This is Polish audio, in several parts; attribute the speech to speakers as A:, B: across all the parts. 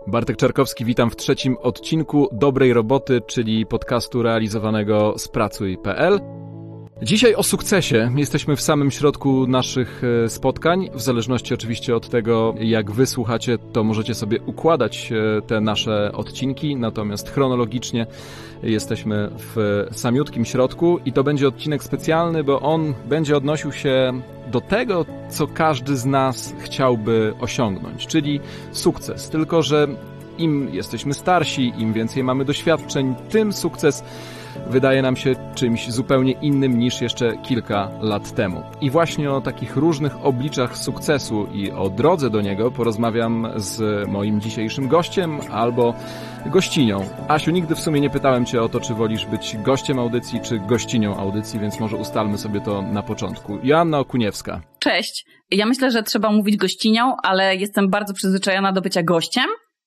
A: Bartek Czarkowski, witam w trzecim odcinku Dobrej Roboty, czyli podcastu realizowanego z Pracuj.pl. Dzisiaj o sukcesie. Jesteśmy w samym środku naszych spotkań. W zależności oczywiście od tego, jak wy słuchacie, to możecie sobie układać te nasze odcinki. Natomiast chronologicznie jesteśmy w samiutkim środku i to będzie odcinek specjalny, bo on będzie odnosił się do tego, co każdy z nas chciałby osiągnąć, czyli sukces. Tylko że im jesteśmy starsi, im więcej mamy doświadczeń, tym sukces wydaje nam się czymś zupełnie innym niż jeszcze kilka lat temu. I właśnie o takich różnych obliczach sukcesu i o drodze do niego porozmawiam z moim dzisiejszym gościem albo gościnią. Asiu, nigdy w sumie nie pytałem cię o to, czy wolisz być gościem audycji, czy gościnią audycji, więc może ustalmy sobie to na początku. Joanna Okuniewska.
B: Cześć. Ja myślę, że trzeba mówić gościnią, ale jestem bardzo przyzwyczajona do bycia gościem.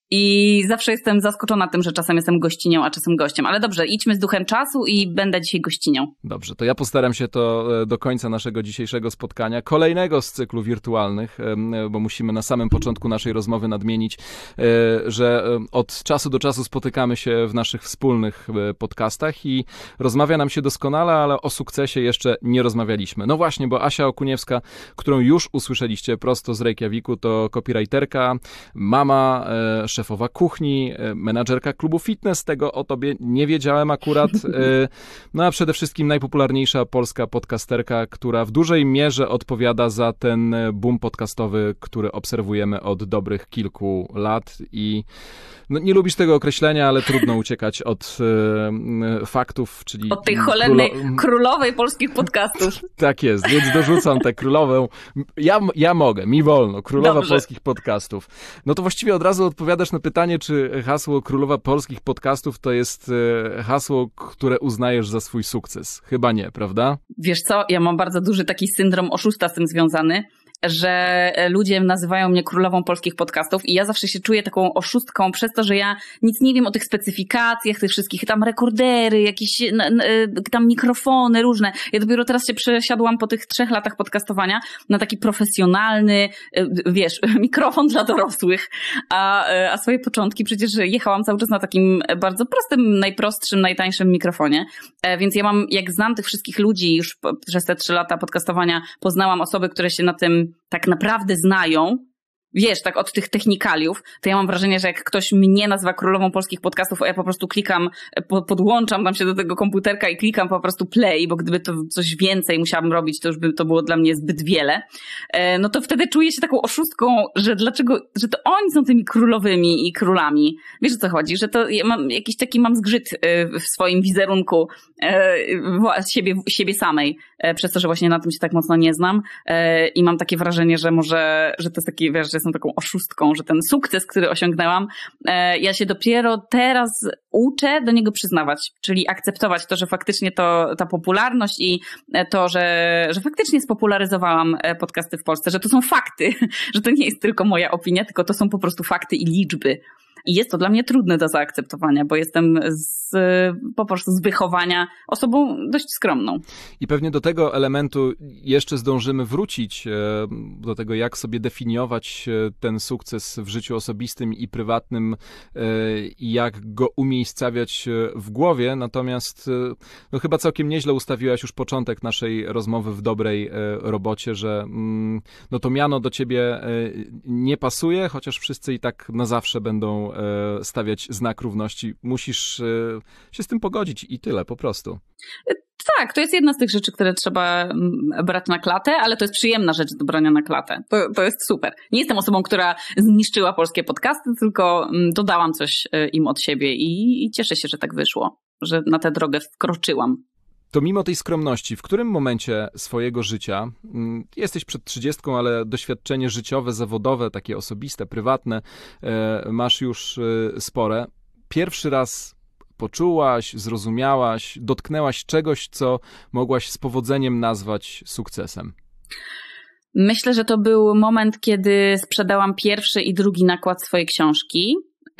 B: I zawsze jestem zaskoczona tym, że czasem jestem gościnią, a czasem gościem. Ale dobrze, idźmy z duchem czasu i będę dzisiaj gościnią.
A: Dobrze, to ja postaram się to do końca naszego dzisiejszego spotkania, kolejnego z cyklu wirtualnych, bo musimy na samym początku naszej rozmowy nadmienić, że od czasu do czasu spotykamy się w naszych wspólnych podcastach i rozmawia nam się doskonale, ale o sukcesie jeszcze nie rozmawialiśmy. No właśnie, bo Asia Okuniewska, którą już usłyszeliście prosto z Reykjaviku, to copywriterka, mama, szefowa kuchni, menadżerka klubu fitness, tego o tobie nie wiedziałem akurat, no a przede wszystkim najpopularniejsza polska podcasterka, która w dużej mierze odpowiada za ten boom podcastowy, który obserwujemy od dobrych kilku lat i no, nie lubisz tego określenia, ale trudno uciekać od faktów, czyli...
B: Od tej cholernej królowej polskich podcastów.
A: Tak jest, więc dorzucam tę królową. Ja mogę, mi wolno, królowa
B: Dobrze.
A: Polskich podcastów. No to właściwie od razu odpowiadasz na pytanie, czy hasło królowa polskich podcastów to jest hasło, które uznajesz za swój sukces. Chyba nie, prawda?
B: Wiesz co, ja mam bardzo duży taki syndrom oszusta z tym związany, że ludzie nazywają mnie królową polskich podcastów i ja zawsze się czuję taką oszustką przez to, że ja nic nie wiem o tych specyfikacjach, tych wszystkich tam rekordery, jakieś tam mikrofony różne. Ja dopiero teraz się przesiadłam po tych 3 latach podcastowania na taki profesjonalny, wiesz, mikrofon dla dorosłych, a swoje początki przecież jechałam cały czas na takim bardzo prostym, najprostszym, najtańszym mikrofonie, więc ja mam, jak znam tych wszystkich ludzi już przez te 3 lata podcastowania, poznałam osoby, które się na tym tak naprawdę znają, wiesz, tak od tych technikaliów, to ja mam wrażenie, że jak ktoś mnie nazywa królową polskich podcastów, a ja po prostu klikam, podłączam tam się do tego komputerka i klikam po prostu play, bo gdyby to coś więcej musiałabym robić, to już by to było dla mnie zbyt wiele, no to wtedy czuję się taką oszustką, że że to oni są tymi królowymi i królami. Wiesz, o co chodzi? Że to ja mam jakiś taki zgrzyt w swoim wizerunku siebie samej, przez to, że właśnie na tym się tak mocno nie znam i mam takie wrażenie, że może, że to jest taki, wiesz, że jestem taką oszustką, że ten sukces, który osiągnęłam, ja się dopiero teraz uczę do niego przyznawać, czyli akceptować to, że faktycznie ta popularność i to, że faktycznie spopularyzowałam podcasty w Polsce, że to są fakty, że to nie jest tylko moja opinia, tylko to są po prostu fakty i liczby. I jest to dla mnie trudne do zaakceptowania, bo jestem po prostu z wychowania osobą dość skromną.
A: I pewnie do tego elementu jeszcze zdążymy wrócić, do tego, jak sobie definiować ten sukces w życiu osobistym i prywatnym i jak go umiejscawiać w głowie. Natomiast no, chyba całkiem nieźle ustawiłaś już początek naszej rozmowy w dobrej robocie, że no, to miano do ciebie nie pasuje, chociaż wszyscy i tak na zawsze będą stawiać znak równości. Musisz się z tym pogodzić i tyle po prostu.
B: Tak, to jest jedna z tych rzeczy, które trzeba brać na klatę, ale to jest przyjemna rzecz do brania na klatę. To jest super. Nie jestem osobą, która zniszczyła polskie podcasty, tylko dodałam coś im od siebie i cieszę się, że tak wyszło, że na tę drogę wkroczyłam.
A: To mimo tej skromności, w którym momencie swojego życia, jesteś przed 30, ale doświadczenie życiowe, zawodowe, takie osobiste, prywatne, masz już spore, pierwszy raz poczułaś, zrozumiałaś, dotknęłaś czegoś, co mogłaś z powodzeniem nazwać sukcesem?
B: Myślę, że to był moment, kiedy sprzedałam pierwszy i drugi nakład swojej książki.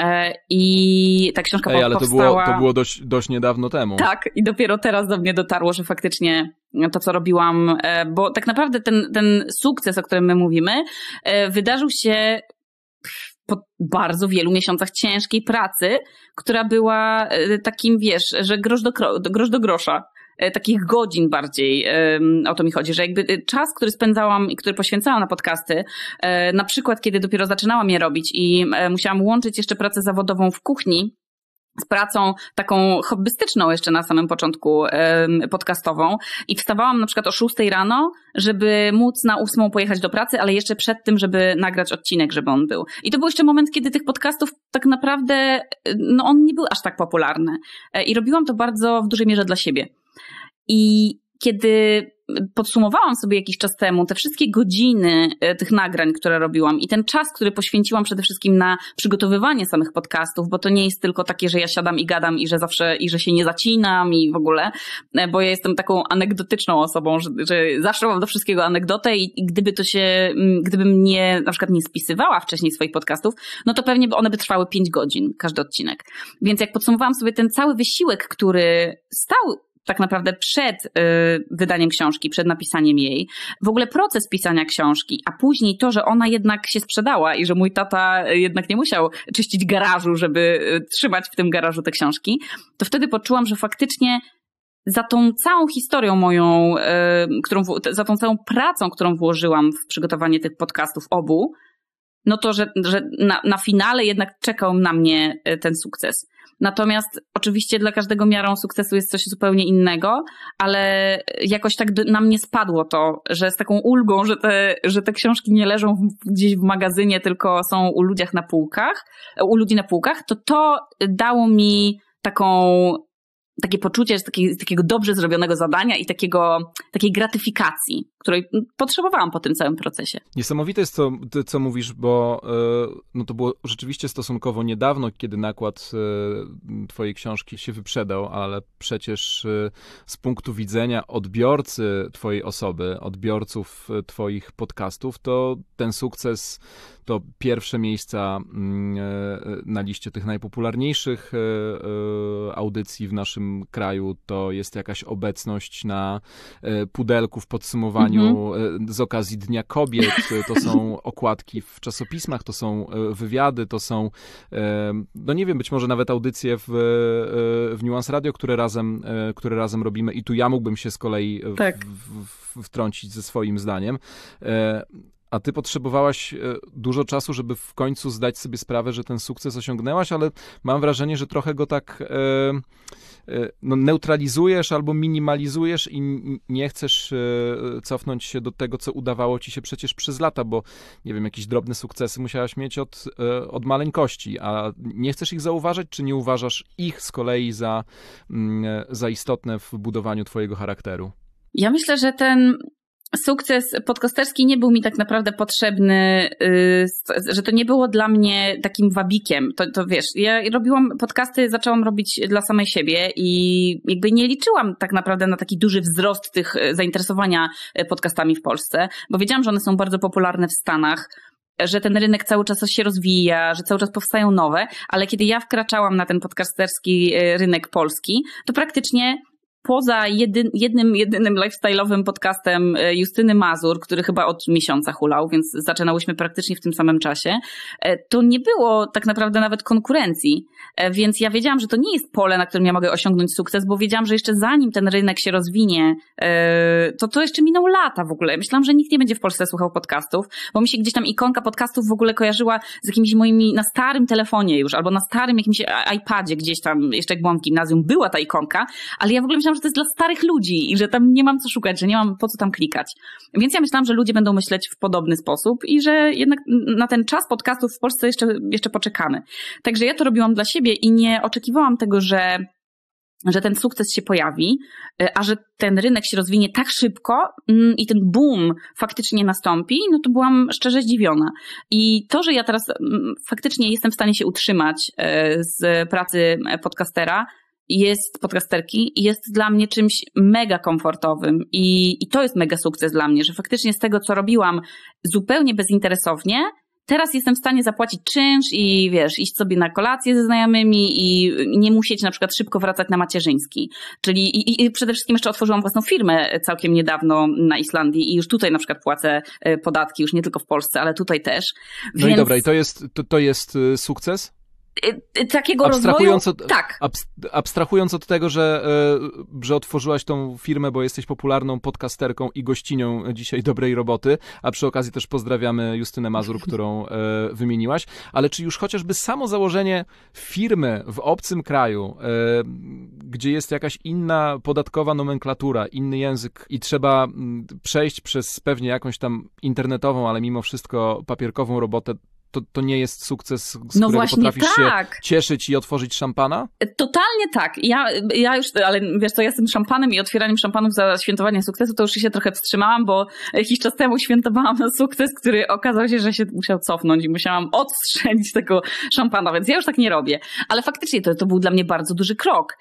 B: I ta książka powstała...
A: Ale to było dość niedawno temu.
B: Tak, i dopiero teraz do mnie dotarło, że faktycznie to, co robiłam, bo tak naprawdę ten sukces, o którym my mówimy, wydarzył się po bardzo wielu miesiącach ciężkiej pracy, która była takim, wiesz, że grosz do grosza. Takich godzin bardziej, o to mi chodzi, że jakby czas, który spędzałam i który poświęcałam na podcasty, na przykład kiedy dopiero zaczynałam je robić i musiałam łączyć jeszcze pracę zawodową w kuchni z pracą taką hobbystyczną jeszcze na samym początku podcastową i wstawałam na przykład o 6 rano, żeby móc na 8 pojechać do pracy, ale jeszcze przed tym, żeby nagrać odcinek, żeby on był. I to był jeszcze moment, kiedy tych podcastów tak naprawdę, no on nie był aż tak popularny. I robiłam to bardzo w dużej mierze dla siebie. I kiedy podsumowałam sobie jakiś czas temu te wszystkie godziny tych nagrań, które robiłam i ten czas, który poświęciłam przede wszystkim na przygotowywanie samych podcastów, bo to nie jest tylko takie, że ja siadam i gadam i że zawsze, i że się nie zacinam i w ogóle, bo ja jestem taką anegdotyczną osobą, że zawsze mam do wszystkiego anegdotę i gdybym nie, na przykład nie spisywała wcześniej swoich podcastów, no to pewnie one by trwały 5 godzin, każdy odcinek. Więc jak podsumowałam sobie ten cały wysiłek, który stał tak naprawdę przed wydaniem książki, przed napisaniem jej, w ogóle proces pisania książki, a później to, że ona jednak się sprzedała i że mój tata jednak nie musiał czyścić garażu, żeby trzymać w tym garażu te książki, to wtedy poczułam, że faktycznie za tą całą historią moją, za tą całą pracą, którą włożyłam w przygotowanie tych podcastów obu, no to, że na finale jednak czekał na mnie ten sukces. Natomiast oczywiście dla każdego miarą sukcesu jest coś zupełnie innego, ale jakoś tak na mnie spadło to, że z taką ulgą, że te książki nie leżą gdzieś w magazynie, tylko są u ludzi na półkach, to dało mi takie poczucie takiego dobrze zrobionego zadania i takiej gratyfikacji, której potrzebowałam po tym całym procesie.
A: Niesamowite jest to, co mówisz, bo no to było rzeczywiście stosunkowo niedawno, kiedy nakład twojej książki się wyprzedał, ale przecież z punktu widzenia odbiorcy twojej osoby, odbiorców twoich podcastów, to ten sukces to pierwsze miejsca na liście tych najpopularniejszych audycji w naszym kraju, to jest jakaś obecność na pudelku w podsumowaniu z okazji Dnia Kobiet, to są okładki w czasopismach, to są wywiady, to są, no nie wiem, być może nawet audycje w Nuance Radio, które razem robimy i tu ja mógłbym się z kolei wtrącić ze swoim zdaniem. A ty potrzebowałaś dużo czasu, żeby w końcu zdać sobie sprawę, że ten sukces osiągnęłaś, ale mam wrażenie, że trochę go tak neutralizujesz albo minimalizujesz i nie chcesz cofnąć się do tego, co udawało ci się przecież przez lata, bo nie wiem, jakieś drobne sukcesy musiałaś mieć od maleńkości, a nie chcesz ich zauważać, czy nie uważasz ich z kolei za istotne w budowaniu twojego charakteru?
B: Ja myślę, że ten sukces podcasterski nie był mi tak naprawdę potrzebny, że to nie było dla mnie takim wabikiem. To wiesz, ja robiłam podcasty, zaczęłam robić dla samej siebie i jakby nie liczyłam tak naprawdę na taki duży wzrost tych zainteresowania podcastami w Polsce, bo wiedziałam, że one są bardzo popularne w Stanach, że ten rynek cały czas się rozwija, że cały czas powstają nowe, ale kiedy ja wkraczałam na ten podcasterski rynek polski, to praktycznie poza jedynym lifestyle'owym podcastem Justyny Mazur, który chyba od miesiąca hulał, więc zaczynałyśmy praktycznie w tym samym czasie, to nie było tak naprawdę nawet konkurencji. Więc ja wiedziałam, że to nie jest pole, na którym ja mogę osiągnąć sukces, bo wiedziałam, że jeszcze zanim ten rynek się rozwinie, to jeszcze miną lata w ogóle. Myślałam, że nikt nie będzie w Polsce słuchał podcastów, bo mi się gdzieś tam ikonka podcastów w ogóle kojarzyła z jakimiś moimi, na starym telefonie już, albo na starym jakimś iPadzie gdzieś tam, jeszcze jak byłam w gimnazjum, była ta ikonka, ale ja w ogóle myślałam, że to jest dla starych ludzi i że tam nie mam co szukać, że nie mam po co tam klikać. Więc ja myślałam, że ludzie będą myśleć w podobny sposób i że jednak na ten czas podcastów w Polsce jeszcze poczekamy. Także ja to robiłam dla siebie i nie oczekiwałam tego, że ten sukces się pojawi, a że ten rynek się rozwinie tak szybko i ten boom faktycznie nastąpi, no to byłam szczerze zdziwiona. I to, że ja teraz faktycznie jestem w stanie się utrzymać z pracy podcasterki, jest dla mnie czymś mega komfortowym i to jest mega sukces dla mnie, że faktycznie z tego, co robiłam zupełnie bezinteresownie, Teraz jestem w stanie zapłacić czynsz i wiesz, iść sobie na kolację ze znajomymi i nie musieć na przykład szybko wracać na macierzyński. Czyli i przede wszystkim jeszcze otworzyłam własną firmę całkiem niedawno na Islandii i już tutaj na przykład płacę podatki, już nie tylko w Polsce, ale tutaj też.
A: No i dobra, i to jest sukces?
B: Takiego rozwoju, tak.
A: Abstrahując od tego, że otworzyłaś tą firmę, bo jesteś popularną podcasterką i gościnią dzisiaj Dobrej Roboty, a przy okazji też pozdrawiamy Justynę Mazur, którą wymieniłaś, ale czy już chociażby samo założenie firmy w obcym kraju, gdzie jest jakaś inna podatkowa nomenklatura, inny język i trzeba przejść przez pewnie jakąś tam internetową, ale mimo wszystko papierkową robotę, to nie jest sukces, z którego potrafisz się cieszyć i otworzyć szampana?
B: Totalnie tak. Ja już, ale wiesz co, ja z tym szampanem i otwieraniem szampanów za świętowanie sukcesu to już się trochę wstrzymałam, bo jakiś czas temu świętowałam sukces, który okazał się, że się musiał cofnąć i musiałam odstrzelić tego szampana, więc ja już tak nie robię. Ale faktycznie to był dla mnie bardzo duży krok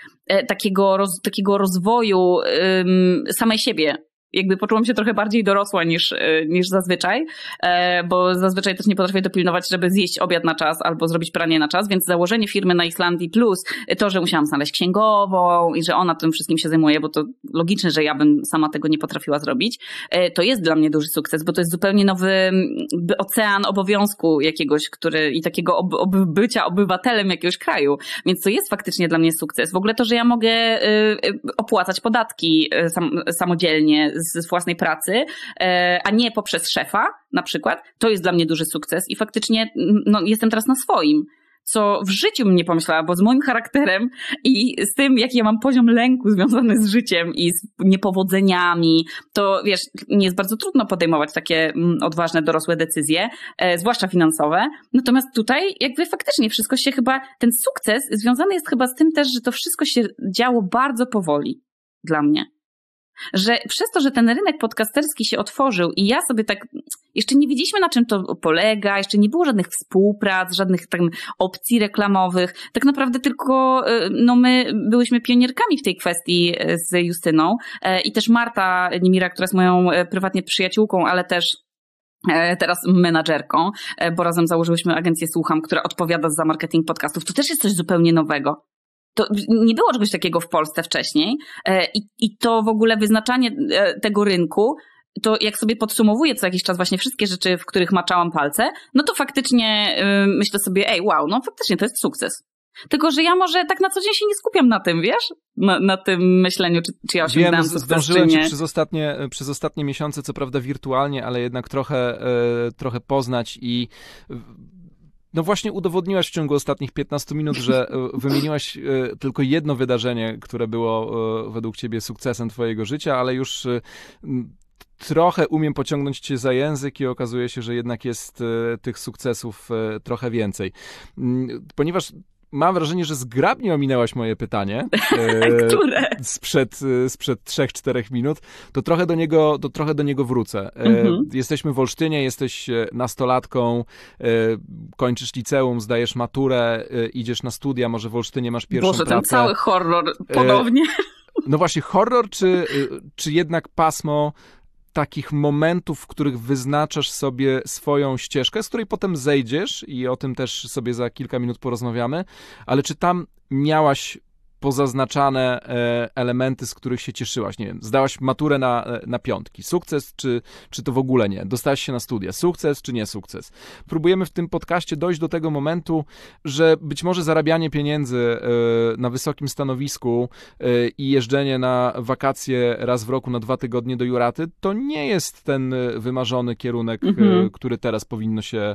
B: takiego rozwoju samej siebie. Jakby poczułam się trochę bardziej dorosła niż zazwyczaj, bo zazwyczaj też nie potrafię dopilnować, żeby zjeść obiad na czas albo zrobić pranie na czas, więc założenie firmy na Islandii plus to, że musiałam znaleźć księgową i że ona tym wszystkim się zajmuje, bo to logiczne, że ja bym sama tego nie potrafiła zrobić, to jest dla mnie duży sukces, bo to jest zupełnie nowy ocean obowiązku jakiegoś, i takiego bycia obywatelem jakiegoś kraju, więc to jest faktycznie dla mnie sukces. W ogóle to, że ja mogę opłacać podatki samodzielnie z własnej pracy, a nie poprzez szefa na przykład, to jest dla mnie duży sukces i faktycznie jestem teraz na swoim, co w życiu bym nie pomyślała, bo z moim charakterem i z tym, jaki ja mam poziom lęku związany z życiem i z niepowodzeniami, to wiesz, nie jest bardzo trudno podejmować takie odważne, dorosłe decyzje, zwłaszcza finansowe. Natomiast tutaj jakby faktycznie wszystko się chyba, ten sukces związany jest chyba z tym też, że to wszystko się działo bardzo powoli dla mnie. Że przez to, że ten rynek podcasterski się otworzył i ja sobie tak, jeszcze nie wiedzieliśmy, na czym to polega, jeszcze nie było żadnych współprac, żadnych tam opcji reklamowych, tak naprawdę tylko my byłyśmy pionierkami w tej kwestii z Justyną i też Marta Nimira, która jest moją prywatnie przyjaciółką, ale też teraz menadżerką, bo razem założyłyśmy agencję Słucham, która odpowiada za marketing podcastów. To też jest coś zupełnie nowego. To nie było czegoś takiego w Polsce wcześniej i to w ogóle wyznaczanie tego rynku, to jak sobie podsumowuję co jakiś czas właśnie wszystkie rzeczy, w których maczałam palce, no to faktycznie myślę sobie, wow, no faktycznie to jest sukces. Tylko, że ja może tak na co dzień się nie skupiam na tym, wiesz? Na tym myśleniu, czy ja osiągnęłam sukces,
A: zdążyłem
B: czy nie.
A: Cię przez ostatnie miesiące, co prawda wirtualnie, ale jednak trochę poznać i no właśnie udowodniłaś w ciągu ostatnich 15 minut, że wymieniłaś tylko jedno wydarzenie, które było według ciebie sukcesem twojego życia, ale już trochę umiem pociągnąć cię za język i okazuje się, że jednak jest tych sukcesów trochę więcej. Ponieważ mam wrażenie, że zgrabnie ominęłaś moje pytanie.
B: Które?
A: Sprzed 3-4 minut. To trochę do niego wrócę. Jesteśmy w Olsztynie, jesteś nastolatką, kończysz liceum, zdajesz maturę, idziesz na studia, może w Olsztynie masz pierwszą pracę.
B: Ten cały horror ponownie.
A: No właśnie, horror czy jednak pasmo takich momentów, w których wyznaczasz sobie swoją ścieżkę, z której potem zejdziesz i o tym też sobie za kilka minut porozmawiamy, ale czy tam miałaś pozaznaczane elementy, z których się cieszyłaś? Nie wiem, zdałaś maturę na piątki. Sukces, czy to w ogóle nie? Dostałaś się na studia. Sukces, czy nie sukces? Próbujemy w tym podcaście dojść do tego momentu, że być może zarabianie pieniędzy na wysokim stanowisku i jeżdżenie na wakacje raz w roku na 2 tygodnie do Juraty, to nie jest ten wymarzony kierunek, który teraz powinno się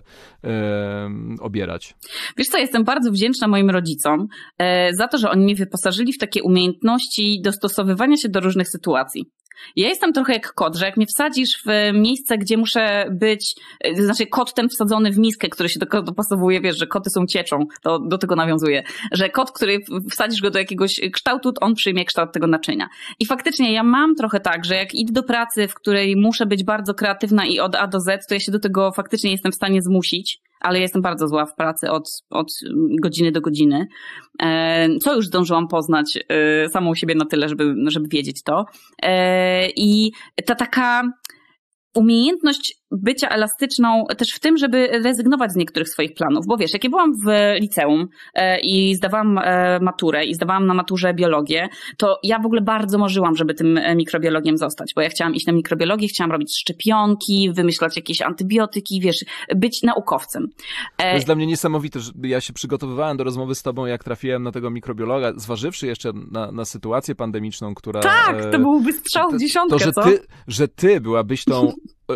A: obierać.
B: Wiesz co, jestem bardzo wdzięczna moim rodzicom za to, że oni mnie wyposażyli w takie umiejętności dostosowywania się do różnych sytuacji. Ja jestem trochę jak kot, że jak mnie wsadzisz w miejsce, gdzie muszę być, znaczy kot ten wsadzony w miskę, który się dopasowuje, wiesz, że koty są cieczą, to do tego nawiązuję, że kot, który wsadzisz go do jakiegoś kształtu, on przyjmie kształt tego naczynia. I faktycznie ja mam trochę tak, że jak idę do pracy, w której muszę być bardzo kreatywna i od A do Z, to ja się do tego faktycznie jestem w stanie zmusić, ale ja jestem bardzo zła w pracy od godziny do godziny, co już zdążyłam poznać samą siebie na tyle, żeby wiedzieć to. I ta taka umiejętność bycia elastyczną też w tym, żeby rezygnować z niektórych swoich planów. Bo wiesz, jak ja byłam w liceum i zdawałam maturę i zdawałam na maturze biologię, to ja w ogóle bardzo marzyłam, żeby tym mikrobiologiem zostać, bo ja chciałam iść na mikrobiologię, chciałam robić szczepionki, wymyślać jakieś antybiotyki, wiesz, być naukowcem.
A: To jest dla mnie niesamowite, że ja się przygotowywałem do rozmowy z tobą, jak trafiłem na tego mikrobiologa, zważywszy jeszcze na sytuację pandemiczną, która...
B: Tak, to byłby strzał w dziesiątkę,
A: że ty byłabyś tą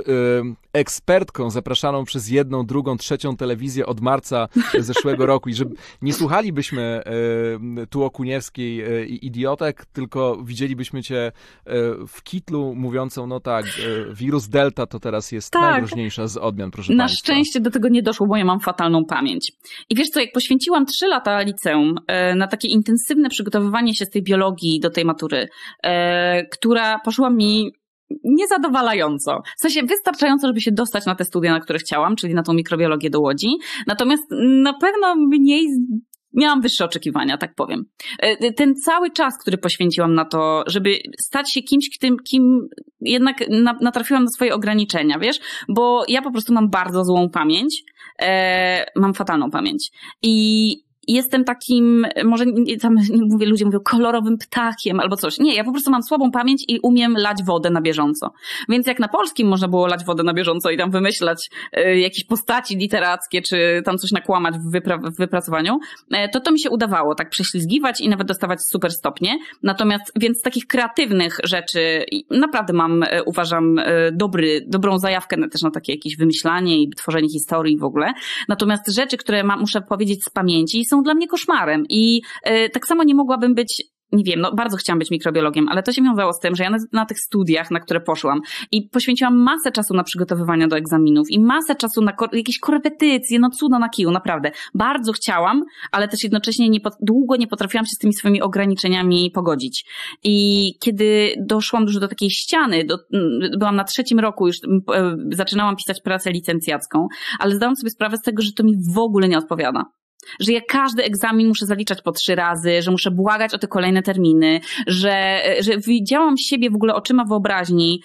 A: ekspertką zapraszaną przez jedną, drugą, trzecią telewizję od marca zeszłego roku i że nie słuchalibyśmy tu Okuniewskiej i idiotek, tylko widzielibyśmy cię w kitlu mówiącą, no tak, wirus Delta to teraz jest najgroźniejsza z odmian, proszę
B: Na
A: państwa.
B: szczęście do tego nie doszło, bo ja mam fatalną pamięć. I wiesz co, jak poświęciłam 3 lata liceum na takie intensywne przygotowywanie się z tej biologii do tej matury, która poszła mi niezadowalająco. W sensie wystarczająco, żeby się dostać na te studia, na które chciałam, czyli na tą mikrobiologię do Łodzi. Natomiast na pewno miałam wyższe oczekiwania, tak powiem. Ten cały czas, który poświęciłam na to, żeby stać się kimś, kim jednak natrafiłam na swoje ograniczenia, wiesz? Bo ja po prostu mam bardzo złą pamięć. Mam fatalną pamięć. I jestem takim, może tam nie mówię, ludzie mówią kolorowym ptakiem albo coś. Nie, ja po prostu mam słabą pamięć i umiem lać wodę na bieżąco. Więc jak na polskim można było lać wodę na bieżąco i tam wymyślać jakieś postaci literackie, czy tam coś nakłamać w wypracowaniu, to mi się udawało tak prześlizgiwać i nawet dostawać super stopnie. Natomiast, więc takich kreatywnych rzeczy naprawdę mam, uważam, dobrą zajawkę też na takie jakieś wymyślanie i tworzenie historii w ogóle. Natomiast rzeczy, które muszę powiedzieć z pamięci, są dla mnie koszmarem i tak samo nie mogłabym być, nie wiem, no bardzo chciałam być mikrobiologiem, ale to się wiązało z tym, że ja na tych studiach, na które poszłam i poświęciłam masę czasu na przygotowywania do egzaminów i masę czasu na jakieś korepetycje, no cuda na kiju, naprawdę. Bardzo chciałam, ale też jednocześnie długo nie potrafiłam się z tymi swoimi ograniczeniami pogodzić. I kiedy doszłam już do takiej ściany, byłam na 3. roku, już zaczynałam pisać pracę licencjacką, ale zdałam sobie sprawę z tego, że to mi w ogóle nie odpowiada. Że ja każdy egzamin muszę zaliczać po 3 razy, że muszę błagać o te kolejne terminy, że widziałam siebie w ogóle oczyma wyobraźni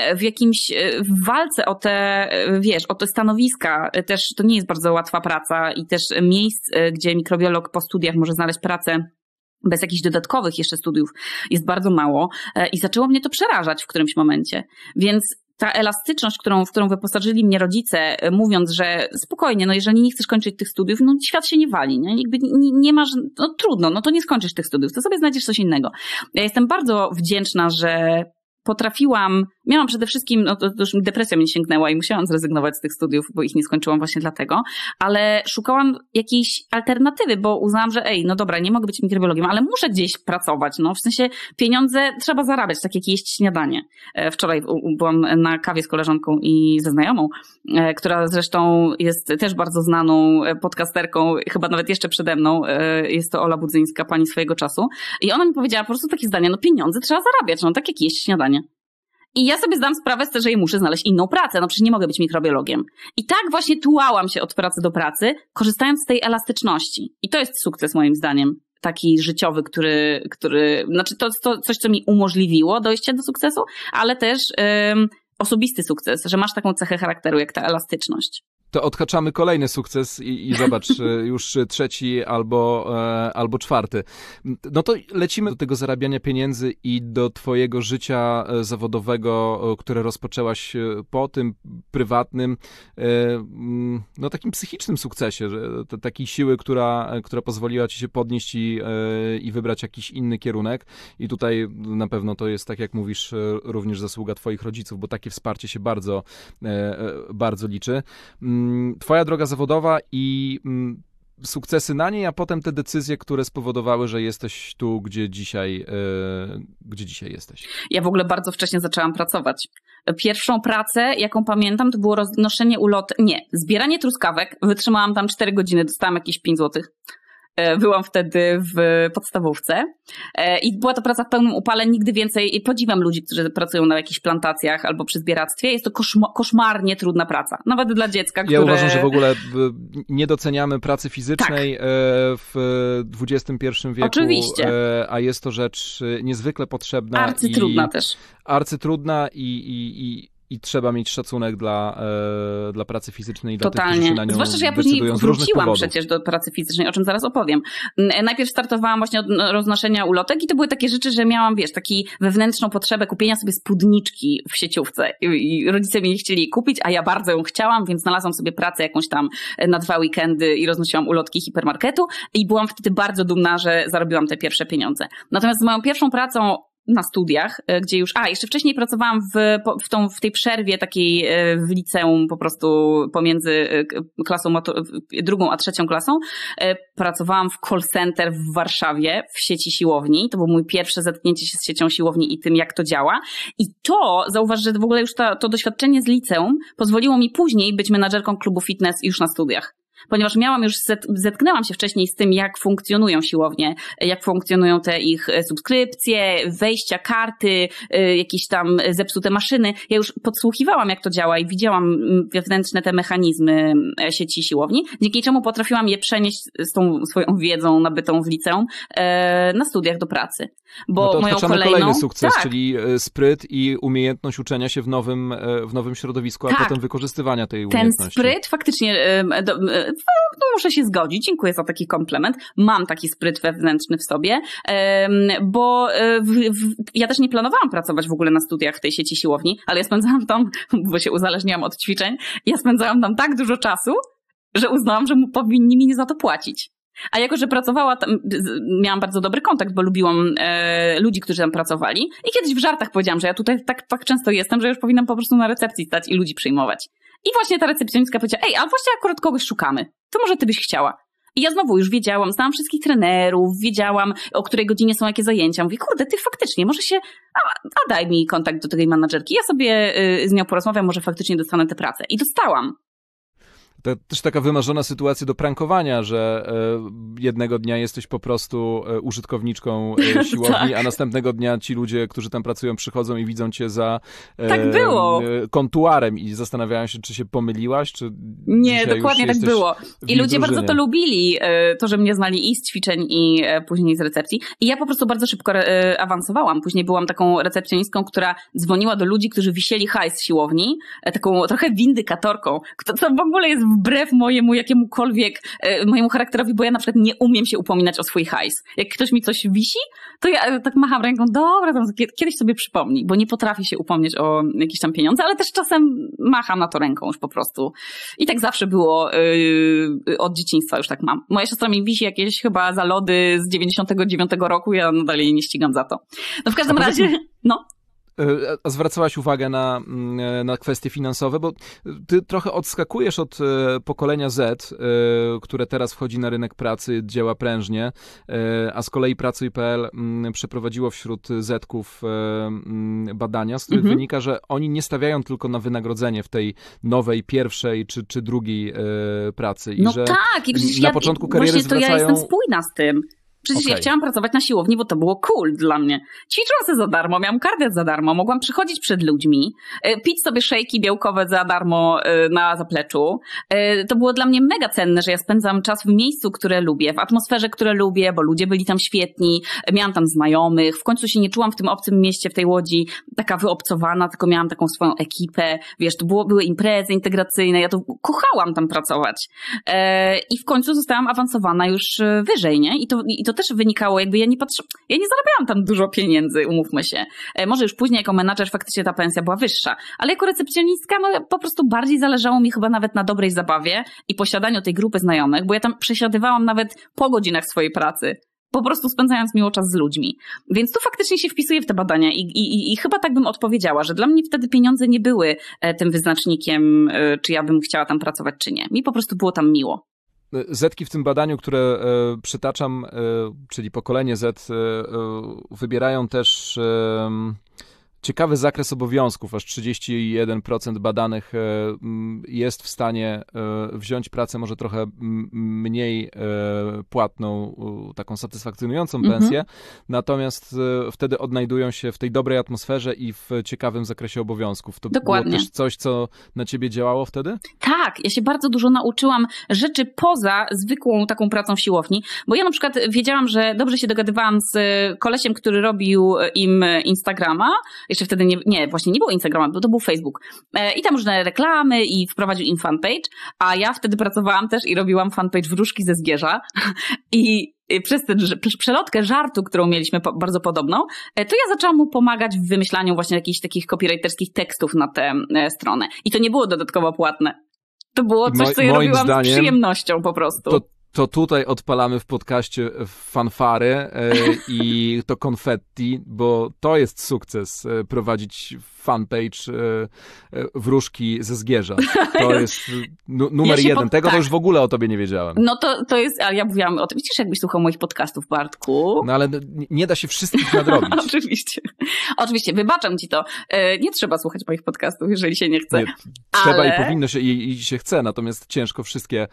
B: w walce o te, wiesz, o te stanowiska. Też to nie jest bardzo łatwa praca i też miejsc, gdzie mikrobiolog po studiach może znaleźć pracę bez jakichś dodatkowych jeszcze studiów jest bardzo mało i zaczęło mnie to przerażać w którymś momencie. Więc ta elastyczność, w którą wyposażyli mnie rodzice, mówiąc, że spokojnie, no jeżeli nie chcesz kończyć tych studiów, no świat się nie wali, nie? Jakby nie masz, no trudno, no to nie skończysz tych studiów, to sobie znajdziesz coś innego. Ja jestem bardzo wdzięczna, że miałam przede wszystkim, no to już depresja mnie sięgnęła i musiałam zrezygnować z tych studiów, bo ich nie skończyłam właśnie dlatego, ale szukałam jakiejś alternatywy, bo uznałam, że no dobra, nie mogę być mikrobiologiem, ale muszę gdzieś pracować, no w sensie pieniądze trzeba zarabiać, tak jak jeść śniadanie. Wczoraj byłam na kawie z koleżanką i ze znajomą, która zresztą jest też bardzo znaną podcasterką, chyba nawet jeszcze przede mną, jest to Ola Budzyńska, pani swojego czasu i ona mi powiedziała po prostu takie zdanie, no pieniądze trzeba zarabiać, no tak jak jeść śniadanie. I ja sobie zdam sprawę, że jej muszę znaleźć inną pracę, no przecież nie mogę być mikrobiologiem. I tak właśnie tułałam się od pracy do pracy, korzystając z tej elastyczności. I to jest sukces moim zdaniem, taki życiowy, który znaczy to jest coś, co mi umożliwiło dojście do sukcesu, ale też osobisty sukces, że masz taką cechę charakteru jak ta elastyczność.
A: To odhaczamy kolejny sukces i zobacz, już 3. albo 4. No to lecimy do tego zarabiania pieniędzy i do twojego życia zawodowego, które rozpoczęłaś po tym prywatnym, no takim psychicznym sukcesie, że takiej siły, która pozwoliła ci się podnieść i wybrać jakiś inny kierunek. I tutaj na pewno to jest, tak jak mówisz, również zasługa twoich rodziców, bo takie wsparcie się bardzo, bardzo liczy. Twoja droga zawodowa i sukcesy na niej, a potem te decyzje, które spowodowały, że jesteś tu, gdzie dzisiaj jesteś.
B: Ja w ogóle bardzo wcześnie zaczęłam pracować. Pierwszą pracę, jaką pamiętam, to było roznoszenie zbieranie truskawek. Wytrzymałam tam 4 godziny, dostałam jakieś 5 złotych. Byłam wtedy w podstawówce i była to praca w pełnym upale, nigdy więcej. Podziwiam ludzi, którzy pracują na jakichś plantacjach albo przy zbieractwie. Jest to koszmarnie trudna praca, nawet dla dziecka, które...
A: Ja uważam, że w ogóle nie doceniamy pracy fizycznej w XXI wieku.
B: Oczywiście.
A: A jest to rzecz niezwykle potrzebna.
B: Arcytrudna też.
A: Arcytrudna i i trzeba mieć szacunek dla pracy fizycznej i dla
B: Totalnie.
A: tych, którzy się na nią
B: Zwłaszcza, że ja później wróciłam
A: powodów.
B: przecież do pracy fizycznej, o czym zaraz opowiem. Najpierw startowałam właśnie od roznoszenia ulotek i to były takie rzeczy, że miałam, wiesz, taki wewnętrzną potrzebę kupienia sobie spódniczki w sieciówce i rodzice mi nie chcieli jej kupić, a ja bardzo ją chciałam, więc znalazłam sobie pracę jakąś tam na 2 weekendy i roznosiłam ulotki hipermarketu i byłam wtedy bardzo dumna, że zarobiłam te pierwsze pieniądze. Natomiast z moją pierwszą pracą na studiach, gdzie już, jeszcze wcześniej pracowałam w tej przerwie takiej w liceum po prostu pomiędzy klasą drugą a trzecią klasą. Pracowałam w call center w Warszawie w sieci siłowni. To było mój pierwsze zetknięcie się z siecią siłowni i tym, jak to działa. I to, zauważ, że w ogóle już to doświadczenie z liceum pozwoliło mi później być menadżerką klubu fitness już na studiach. Ponieważ zetknęłam się wcześniej z tym, jak funkcjonują siłownie, jak funkcjonują te ich subskrypcje, wejścia, karty, jakieś tam zepsute maszyny. Ja już podsłuchiwałam, jak to działa i widziałam wewnętrzne te mechanizmy sieci siłowni, dzięki czemu potrafiłam je przenieść z tą swoją wiedzą nabytą w liceum na studiach do pracy. Bo
A: to
B: moją
A: kolejny sukces,
B: tak,
A: czyli spryt i umiejętność uczenia się w nowym środowisku, a potem wykorzystywania tej umiejętności.
B: Ten spryt faktycznie, muszę się zgodzić, dziękuję za taki komplement. Mam taki spryt wewnętrzny w sobie, bo ja też nie planowałam pracować w ogóle na studiach w tej sieci siłowni, ale ja spędzałam tam, bo się uzależniłam od ćwiczeń, ja spędzałam tam tak dużo czasu, że uznałam, że powinni mi za to płacić. A jako, że pracowała tam, miałam bardzo dobry kontakt, bo lubiłam ludzi, którzy tam pracowali i kiedyś w żartach powiedziałam, że ja tutaj tak często jestem, że już powinnam po prostu na recepcji stać i ludzi przyjmować. I właśnie ta recepcjonistka powiedziała, a właśnie akurat kogoś szukamy, to może ty byś chciała. I ja znowu już wiedziałam, znałam wszystkich trenerów, wiedziałam, o której godzinie są jakie zajęcia. Mówię, kurde, ty faktycznie, może się, daj mi kontakt do tej menadżerki, ja sobie z nią porozmawiam, może faktycznie dostanę tę pracę. I dostałam.
A: To też taka wymarzona sytuacja do prankowania, że jednego dnia jesteś po prostu użytkowniczką siłowni, a następnego dnia ci ludzie, którzy tam pracują, przychodzą i widzą cię za kontuarem i zastanawiają się, czy się pomyliłaś, czy
B: nie, dokładnie tak było. I ludzie bardzo to lubili, to, że mnie znali i z ćwiczeń, i później z recepcji. I ja po prostu bardzo szybko awansowałam. Później byłam taką recepcjonistką, która dzwoniła do ludzi, którzy wisieli hajs z siłowni, taką trochę windykatorką, co w ogóle jest wbrew mojemu mojemu charakterowi, bo ja na przykład nie umiem się upominać o swój hajs. Jak ktoś mi coś wisi, to ja tak macham ręką, dobra, tam kiedyś sobie przypomnij, bo nie potrafię się upomnieć o jakieś tam pieniądze, ale też czasem macham na to ręką już po prostu. I tak zawsze było, od dzieciństwa już tak mam. Moja siostra mi wisi jakieś chyba za lody z 99 roku, ja nadal jej nie ścigam za to. No w każdym razie,
A: A zwracałaś uwagę na kwestie finansowe, bo ty trochę odskakujesz od pokolenia Z, które teraz wchodzi na rynek pracy, działa prężnie, a z kolei Pracuj.pl przeprowadziło wśród Zetków badania, z których wynika, że oni nie stawiają tylko na wynagrodzenie w tej nowej, pierwszej czy drugiej pracy. I że
B: tak, i przecież
A: na początku kariery
B: właśnie to ja jestem spójna z tym. Przecież ja chciałam pracować na siłowni, bo to było cool dla mnie. Ćwiczyłam sobie za darmo, miałam kardiat za darmo, mogłam przychodzić przed ludźmi, pić sobie szejki białkowe za darmo na zapleczu. To było dla mnie mega cenne, że ja spędzam czas w miejscu, które lubię, w atmosferze, które lubię, bo ludzie byli tam świetni, miałam tam znajomych, w końcu się nie czułam w tym obcym mieście, w tej Łodzi taka wyobcowana, tylko miałam taką swoją ekipę, wiesz, to były imprezy integracyjne, ja to kochałam tam pracować. I w końcu zostałam awansowana już wyżej, nie? I to też wynikało, jakby ja nie zarabiałam tam dużo pieniędzy, umówmy się. Może już później jako menadżer faktycznie ta pensja była wyższa, ale jako recepcjonistka po prostu bardziej zależało mi chyba nawet na dobrej zabawie i posiadaniu tej grupy znajomych, bo ja tam przesiadywałam nawet po godzinach swojej pracy, po prostu spędzając miło czas z ludźmi. Więc tu faktycznie się wpisuję w te badania i chyba tak bym odpowiedziała, że dla mnie wtedy pieniądze nie były tym wyznacznikiem, czy ja bym chciała tam pracować, czy nie. Mi po prostu było tam miło.
A: Zetki w tym badaniu, które przytaczam, czyli pokolenie Z, wybierają też ciekawy zakres obowiązków. Aż 31% badanych jest w stanie wziąć pracę może trochę mniej płatną, taką satysfakcjonującą pensję, natomiast wtedy odnajdują się w tej dobrej atmosferze i w ciekawym zakresie obowiązków. To
B: Dokładnie.
A: Było też coś, co na ciebie działało wtedy?
B: Tak, ja się bardzo dużo nauczyłam rzeczy poza zwykłą taką pracą w siłowni, bo ja na przykład wiedziałam, że dobrze się dogadywałam z kolesiem, który robił im Instagrama. jeszcze wtedy właśnie nie było Instagrama, bo to był Facebook. I tam różne reklamy i wprowadził im fanpage, a ja wtedy pracowałam też i robiłam fanpage Wróżki ze Zgierza i przez tę przelotkę żartu, którą mieliśmy bardzo podobną, to ja zaczęłam mu pomagać w wymyślaniu właśnie jakichś takich copywriterskich tekstów na tę stronę. I to nie było dodatkowo płatne. To było coś, co ja robiłam z przyjemnością po prostu.
A: To tutaj odpalamy w podcaście fanfary i to konfetti, bo to jest sukces, prowadzić fanpage Wróżki ze Zgierza. To jest numer jeden. Tego to już w ogóle o tobie nie wiedziałem.
B: No to jest, ale ja mówiłam o tym, widzisz, jakbyś słuchał moich podcastów, Bartku.
A: No ale nie da się wszystkich nadrobić.
B: Oczywiście, wybaczam ci to. Nie trzeba słuchać moich podcastów, jeżeli się nie chce.
A: Trzeba i powinno się, i się chce, natomiast ciężko wszystkie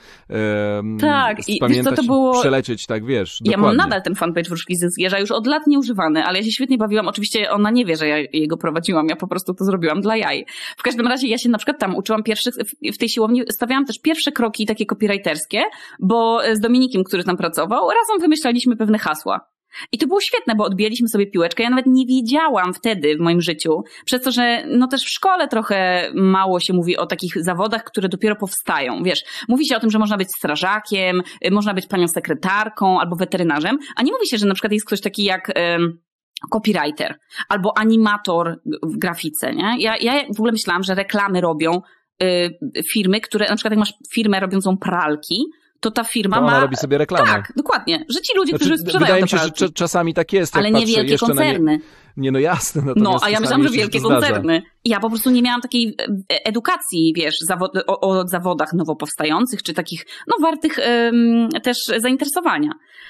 A: spamiętać,
B: to było...
A: przelecieć, tak wiesz,
B: Ja
A: dokładnie.
B: mam nadal ten fanpage Wróżki ze Zgierza, już od lat nieużywany, ale ja się świetnie bawiłam. Oczywiście ona nie wie, że ja jego prowadziłam, ja po prostu to zrobiłam dla jaj. W każdym razie ja się na przykład tam uczyłam w tej siłowni stawiałam też pierwsze kroki takie copywriterskie, bo z Dominikiem, który tam pracował, razem wymyślaliśmy pewne hasła. I to było świetne, bo odbijaliśmy sobie piłeczkę. Ja nawet nie wiedziałam wtedy w moim życiu, przez to, że no też w szkole trochę mało się mówi o takich zawodach, które dopiero powstają. Wiesz, mówi się o tym, że można być strażakiem, można być panią sekretarką albo weterynarzem, a nie mówi się, że na przykład jest ktoś taki jak copywriter albo animator w grafice, nie? Ja w ogóle myślałam, że reklamy robią firmy, które, na przykład jak masz firmę robiącą pralki, to ta firma
A: ona robi sobie reklamę.
B: Tak, dokładnie. Że ci ludzie, którzy sprzedają
A: wydaje mi się,
B: pralki.
A: że czasami tak jest.
B: Ale nie wielkie koncerny.
A: No jasne.
B: No, a ja myślałam, że wielkie koncerny. Ja po prostu nie miałam takiej edukacji, wiesz, o zawodach nowo powstających, czy takich, wartych też zainteresowania.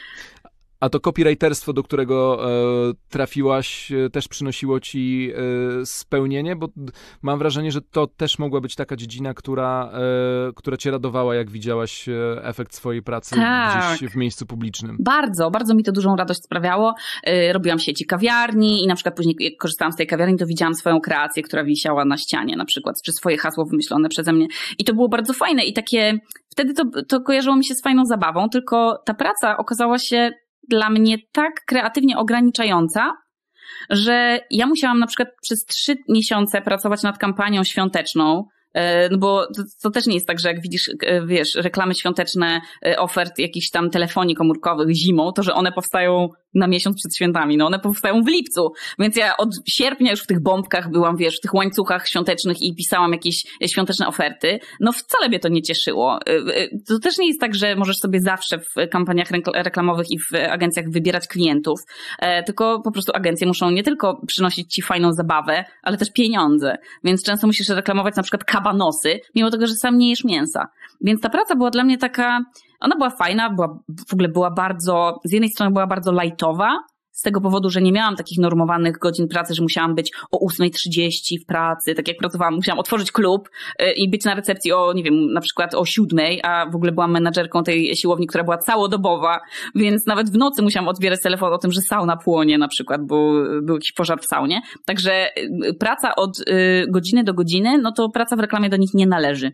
A: A to copywriterstwo, do którego trafiłaś, też przynosiło ci spełnienie? Bo mam wrażenie, że to też mogła być taka dziedzina, która cię radowała, jak widziałaś efekt swojej pracy gdzieś w miejscu publicznym.
B: Bardzo, bardzo mi to dużą radość sprawiało. Robiłam w sieci kawiarni i na przykład później, jak korzystałam z tej kawiarni, to widziałam swoją kreację, która wisiała na ścianie na przykład, czy swoje hasło wymyślone przeze mnie. I to było bardzo fajne i takie, wtedy to kojarzyło mi się z fajną zabawą, tylko ta praca okazała się dla mnie tak kreatywnie ograniczająca, że ja musiałam na przykład przez 3 miesiące pracować nad kampanią świąteczną, no bo to też nie jest tak, że jak wiesz, reklamy świąteczne ofert jakichś tam telefonii komórkowych zimą, to że one powstają na miesiąc przed świętami. No one powstają w lipcu. Więc ja od sierpnia już w tych bombkach byłam, wiesz, w tych łańcuchach świątecznych i pisałam jakieś świąteczne oferty. No wcale mnie to nie cieszyło. To też nie jest tak, że możesz sobie zawsze w kampaniach reklamowych i w agencjach wybierać klientów, tylko po prostu agencje muszą nie tylko przynosić ci fajną zabawę, ale też pieniądze. Więc często musisz reklamować na przykład kabanosy, mimo tego, że sam nie jesz mięsa. Więc ta praca była dla mnie taka, ona była fajna, w ogóle była bardzo, z jednej strony była bardzo lightowa, z tego powodu, że nie miałam takich normowanych godzin pracy, że musiałam być o 8:30 w pracy, tak jak pracowałam, musiałam otworzyć klub i być na recepcji o, nie wiem, na przykład o 7:00, a w ogóle byłam menadżerką tej siłowni, która była całodobowa, więc nawet w nocy musiałam odbierać telefon o tym, że sauna płonie na przykład, bo był jakiś pożar w saunie. Także praca od godziny do godziny, no to praca w reklamie do nich nie należy.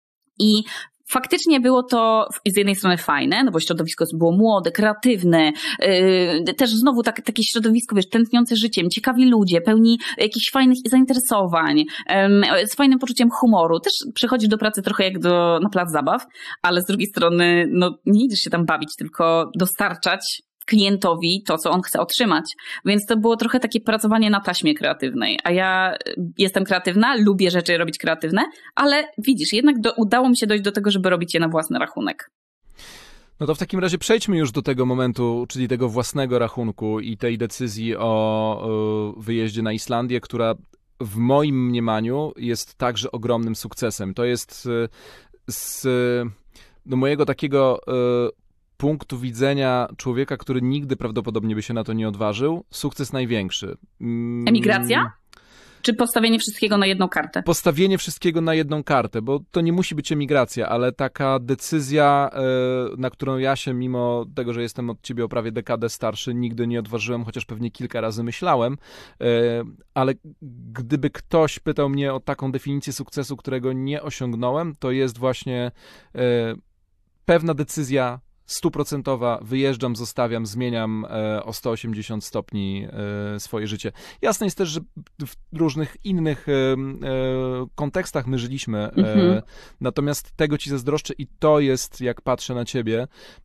B: I faktycznie było to z jednej strony fajne, no bo środowisko było młode, kreatywne, też znowu takie środowisko, wiesz, tętniące życiem, ciekawi ludzie, pełni jakichś fajnych zainteresowań, z fajnym poczuciem humoru. Też przychodzisz do pracy trochę jak na plac zabaw, ale z drugiej strony no nie idziesz się tam bawić, tylko dostarczać klientowi to, co on chce otrzymać. Więc to było trochę takie pracowanie na taśmie kreatywnej. A ja jestem kreatywna, lubię rzeczy robić kreatywne, ale widzisz, jednak udało mi się dojść do tego, żeby robić je na własny rachunek.
A: No to w takim razie przejdźmy już do tego momentu, czyli tego własnego rachunku i tej decyzji o wyjeździe na Islandię, która w moim mniemaniu jest także ogromnym sukcesem. To jest do mojego takiego punktu widzenia człowieka, który nigdy prawdopodobnie by się na to nie odważył, sukces największy.
B: Emigracja? Czy postawienie wszystkiego na jedną kartę?
A: Postawienie wszystkiego na jedną kartę, bo to nie musi być emigracja, ale taka decyzja, na którą ja się, mimo tego, że jestem od ciebie o prawie dekadę starszy, nigdy nie odważyłem, chociaż pewnie kilka razy myślałem, ale gdyby ktoś pytał mnie o taką definicję sukcesu, którego nie osiągnąłem, to jest właśnie pewna decyzja 100%, wyjeżdżam, zostawiam, zmieniam o 180 stopni swoje życie. Jasne jest też, że w różnych innych kontekstach my żyliśmy, natomiast tego ci zazdroszczę i to jest, jak patrzę na ciebie,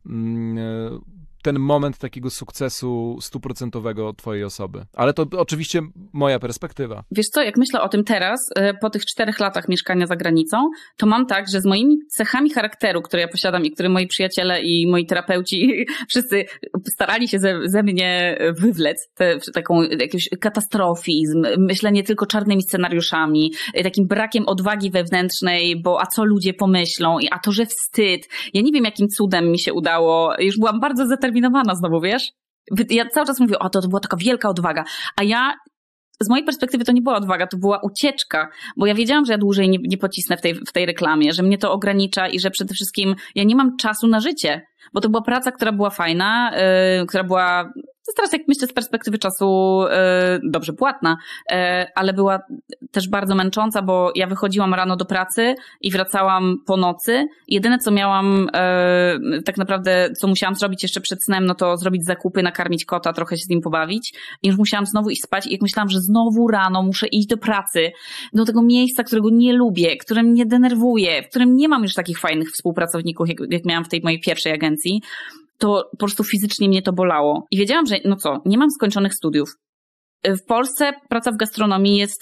A: ten moment takiego sukcesu 100% twojej osoby. Ale to oczywiście moja perspektywa.
B: Wiesz co, jak myślę o tym teraz, po tych 4 latach mieszkania za granicą, to mam tak, że z moimi cechami charakteru, które ja posiadam i które moi przyjaciele i moi terapeuci wszyscy starali się ze mnie wywlec, taką jakiś katastrofizm, myślenie tylko czarnymi scenariuszami, takim brakiem odwagi wewnętrznej, bo a co ludzie pomyślą, a to, że wstyd. Ja nie wiem, jakim cudem mi się udało, już byłam bardzo zdeterminowana znowu, wiesz? Ja cały czas mówię, to była taka wielka odwaga, a ja z mojej perspektywy to nie była odwaga, to była ucieczka, bo ja wiedziałam, że ja dłużej nie pocisnę w tej reklamie, że mnie to ogranicza i że przede wszystkim ja nie mam czasu na życie, bo to była praca, która była fajna, która była teraz jak myślę z perspektywy czasu dobrze płatna, ale była też bardzo męcząca, bo ja wychodziłam rano do pracy i wracałam po nocy. Jedyne co miałam tak naprawdę, co musiałam zrobić jeszcze przed snem, no to zrobić zakupy, nakarmić kota, trochę się z nim pobawić i już musiałam znowu iść spać i jak myślałam, że znowu rano muszę iść do pracy, do tego miejsca, którego nie lubię, które mnie denerwuje, w którym nie mam już takich fajnych współpracowników, jak miałam w tej mojej pierwszej agencji, to po prostu fizycznie mnie to bolało. I wiedziałam, że nie mam skończonych studiów. W Polsce praca w gastronomii jest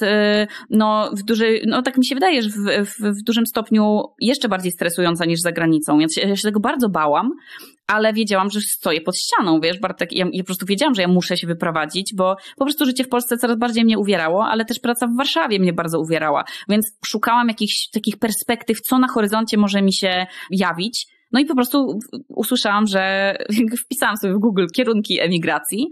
B: tak mi się wydaje, że w dużym stopniu jeszcze bardziej stresująca niż za granicą. Ja się tego bardzo bałam, ale wiedziałam, że stoję pod ścianą, wiesz, Bartek, ja po prostu wiedziałam, że ja muszę się wyprowadzić, bo po prostu życie w Polsce coraz bardziej mnie uwierało, ale też praca w Warszawie mnie bardzo uwierała, więc szukałam jakichś takich perspektyw, co na horyzoncie może mi się jawić. No i po prostu usłyszałam, że wpisałam sobie w Google kierunki emigracji,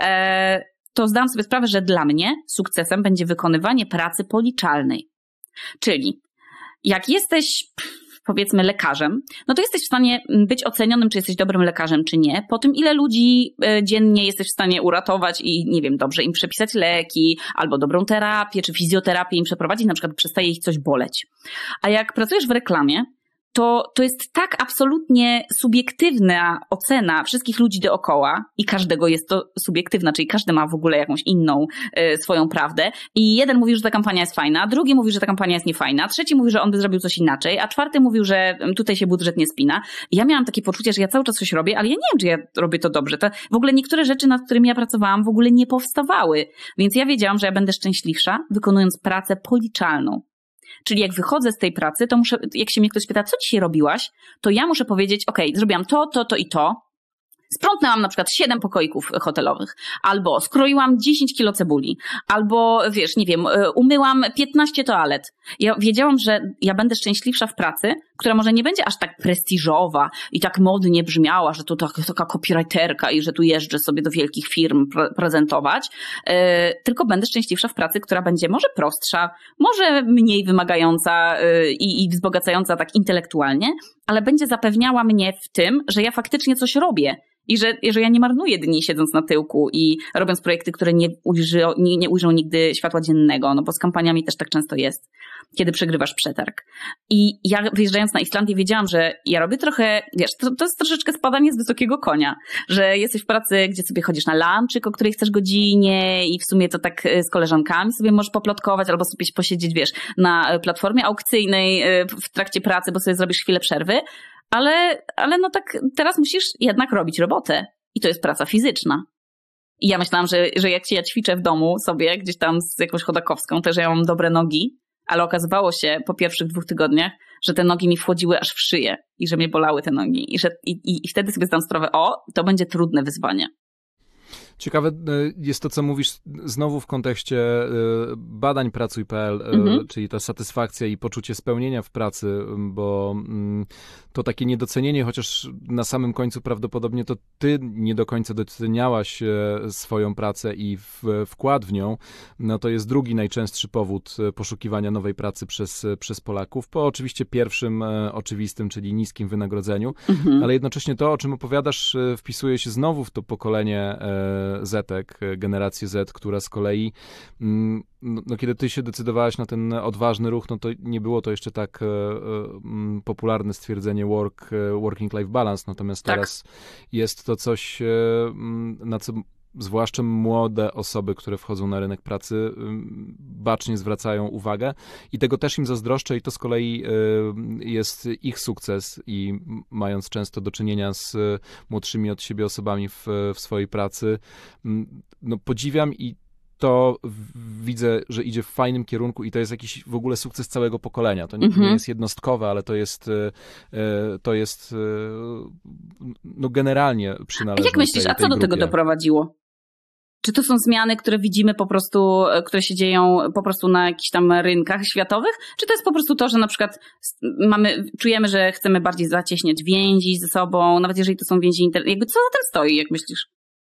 B: to zdałam sobie sprawę, że dla mnie sukcesem będzie wykonywanie pracy policzalnej. Czyli jak jesteś, powiedzmy, lekarzem, no to jesteś w stanie być ocenionym, czy jesteś dobrym lekarzem, czy nie, po tym, ile ludzi dziennie jesteś w stanie uratować i, nie wiem, dobrze im przepisać leki, albo dobrą terapię, czy fizjoterapię im przeprowadzić, na przykład przestaje ich coś boleć. A jak pracujesz w reklamie, to jest tak absolutnie subiektywna ocena wszystkich ludzi dookoła i każdego jest to subiektywna, czyli każdy ma w ogóle jakąś inną swoją prawdę i jeden mówi, że ta kampania jest fajna, drugi mówi, że ta kampania jest niefajna, trzeci mówi, że on by zrobił coś inaczej, a czwarty mówił, że tutaj się budżet nie spina. I ja miałam takie poczucie, że ja cały czas coś robię, ale ja nie wiem, czy ja robię to dobrze. W ogóle niektóre rzeczy, nad którymi ja pracowałam, w ogóle nie powstawały. Więc ja wiedziałam, że ja będę szczęśliwsza, wykonując pracę policzalną. Czyli jak wychodzę z tej pracy, to muszę, jak się mnie ktoś pyta, co dzisiaj robiłaś, to ja muszę powiedzieć, zrobiłam to i to. Sprzątnęłam na przykład 7 pokoików hotelowych, albo skroiłam 10 kilo cebuli, albo wiesz, nie wiem, umyłam 15 toalet. Ja wiedziałam, że ja będę szczęśliwsza w pracy, która może nie będzie aż tak prestiżowa i tak modnie brzmiała, że tu taka copywriterka i że tu jeżdżę sobie do wielkich firm prezentować, tylko będę szczęśliwsza w pracy, która będzie może prostsza, może mniej wymagająca i wzbogacająca tak intelektualnie, ale będzie zapewniała mnie w tym, że ja faktycznie coś robię. I że ja nie marnuję dni siedząc na tyłku i robiąc projekty, które nie ujrzą nigdy światła dziennego, no bo z kampaniami też tak często jest, kiedy przegrywasz przetarg. I ja wyjeżdżając na Islandię wiedziałam, że ja robię trochę, wiesz, to jest troszeczkę spadanie z wysokiego konia, że jesteś w pracy, gdzie sobie chodzisz na lunchik, o której chcesz godzinie i w sumie to tak z koleżankami sobie możesz poplotkować albo sobie posiedzieć, wiesz, na platformie aukcyjnej w trakcie pracy, bo sobie zrobisz chwilę przerwy. Ale no tak teraz musisz jednak robić robotę i to jest praca fizyczna. I ja myślałam, że jak ja ćwiczę w domu sobie gdzieś tam z jakąś chodakowską, to że ja mam dobre nogi, ale okazywało się po pierwszych 2 tygodniach, że te nogi mi wchodziły aż w szyję i że mnie bolały te nogi i wtedy sobie zdam sprawę, to będzie trudne wyzwanie.
A: Ciekawe jest to, co mówisz znowu w kontekście badań Pracuj.pl, czyli ta satysfakcja i poczucie spełnienia w pracy, bo to takie niedocenienie, chociaż na samym końcu prawdopodobnie to ty nie do końca doceniałaś swoją pracę i wkład w nią, no to jest drugi najczęstszy powód poszukiwania nowej pracy przez Polaków, po oczywiście pierwszym oczywistym, czyli niskim wynagrodzeniu, ale jednocześnie to, o czym opowiadasz, wpisuje się znowu w to pokolenie Zetek, generację Z, która z kolei, no kiedy ty się decydowałaś na ten odważny ruch, no to nie było to jeszcze tak popularne stwierdzenie working-life balance, natomiast teraz jest to coś, na co zwłaszcza młode osoby, które wchodzą na rynek pracy, bacznie zwracają uwagę i tego też im zazdroszczę i to z kolei jest ich sukces i mając często do czynienia z młodszymi od siebie osobami w swojej pracy, no podziwiam i to widzę, że idzie w fajnym kierunku i to jest jakiś w ogóle sukces całego pokolenia. To nie jest jednostkowe, ale to jest no generalnie przynależne.
B: Jak myślisz, a co do tego doprowadziło? Czy to są zmiany, które widzimy po prostu, które się dzieją po prostu na jakichś tam rynkach światowych? Czy to jest po prostu to, że na przykład czujemy, że chcemy bardziej zacieśniać więzi ze sobą, nawet jeżeli to są więzi jakby co za tym stoi, jak myślisz?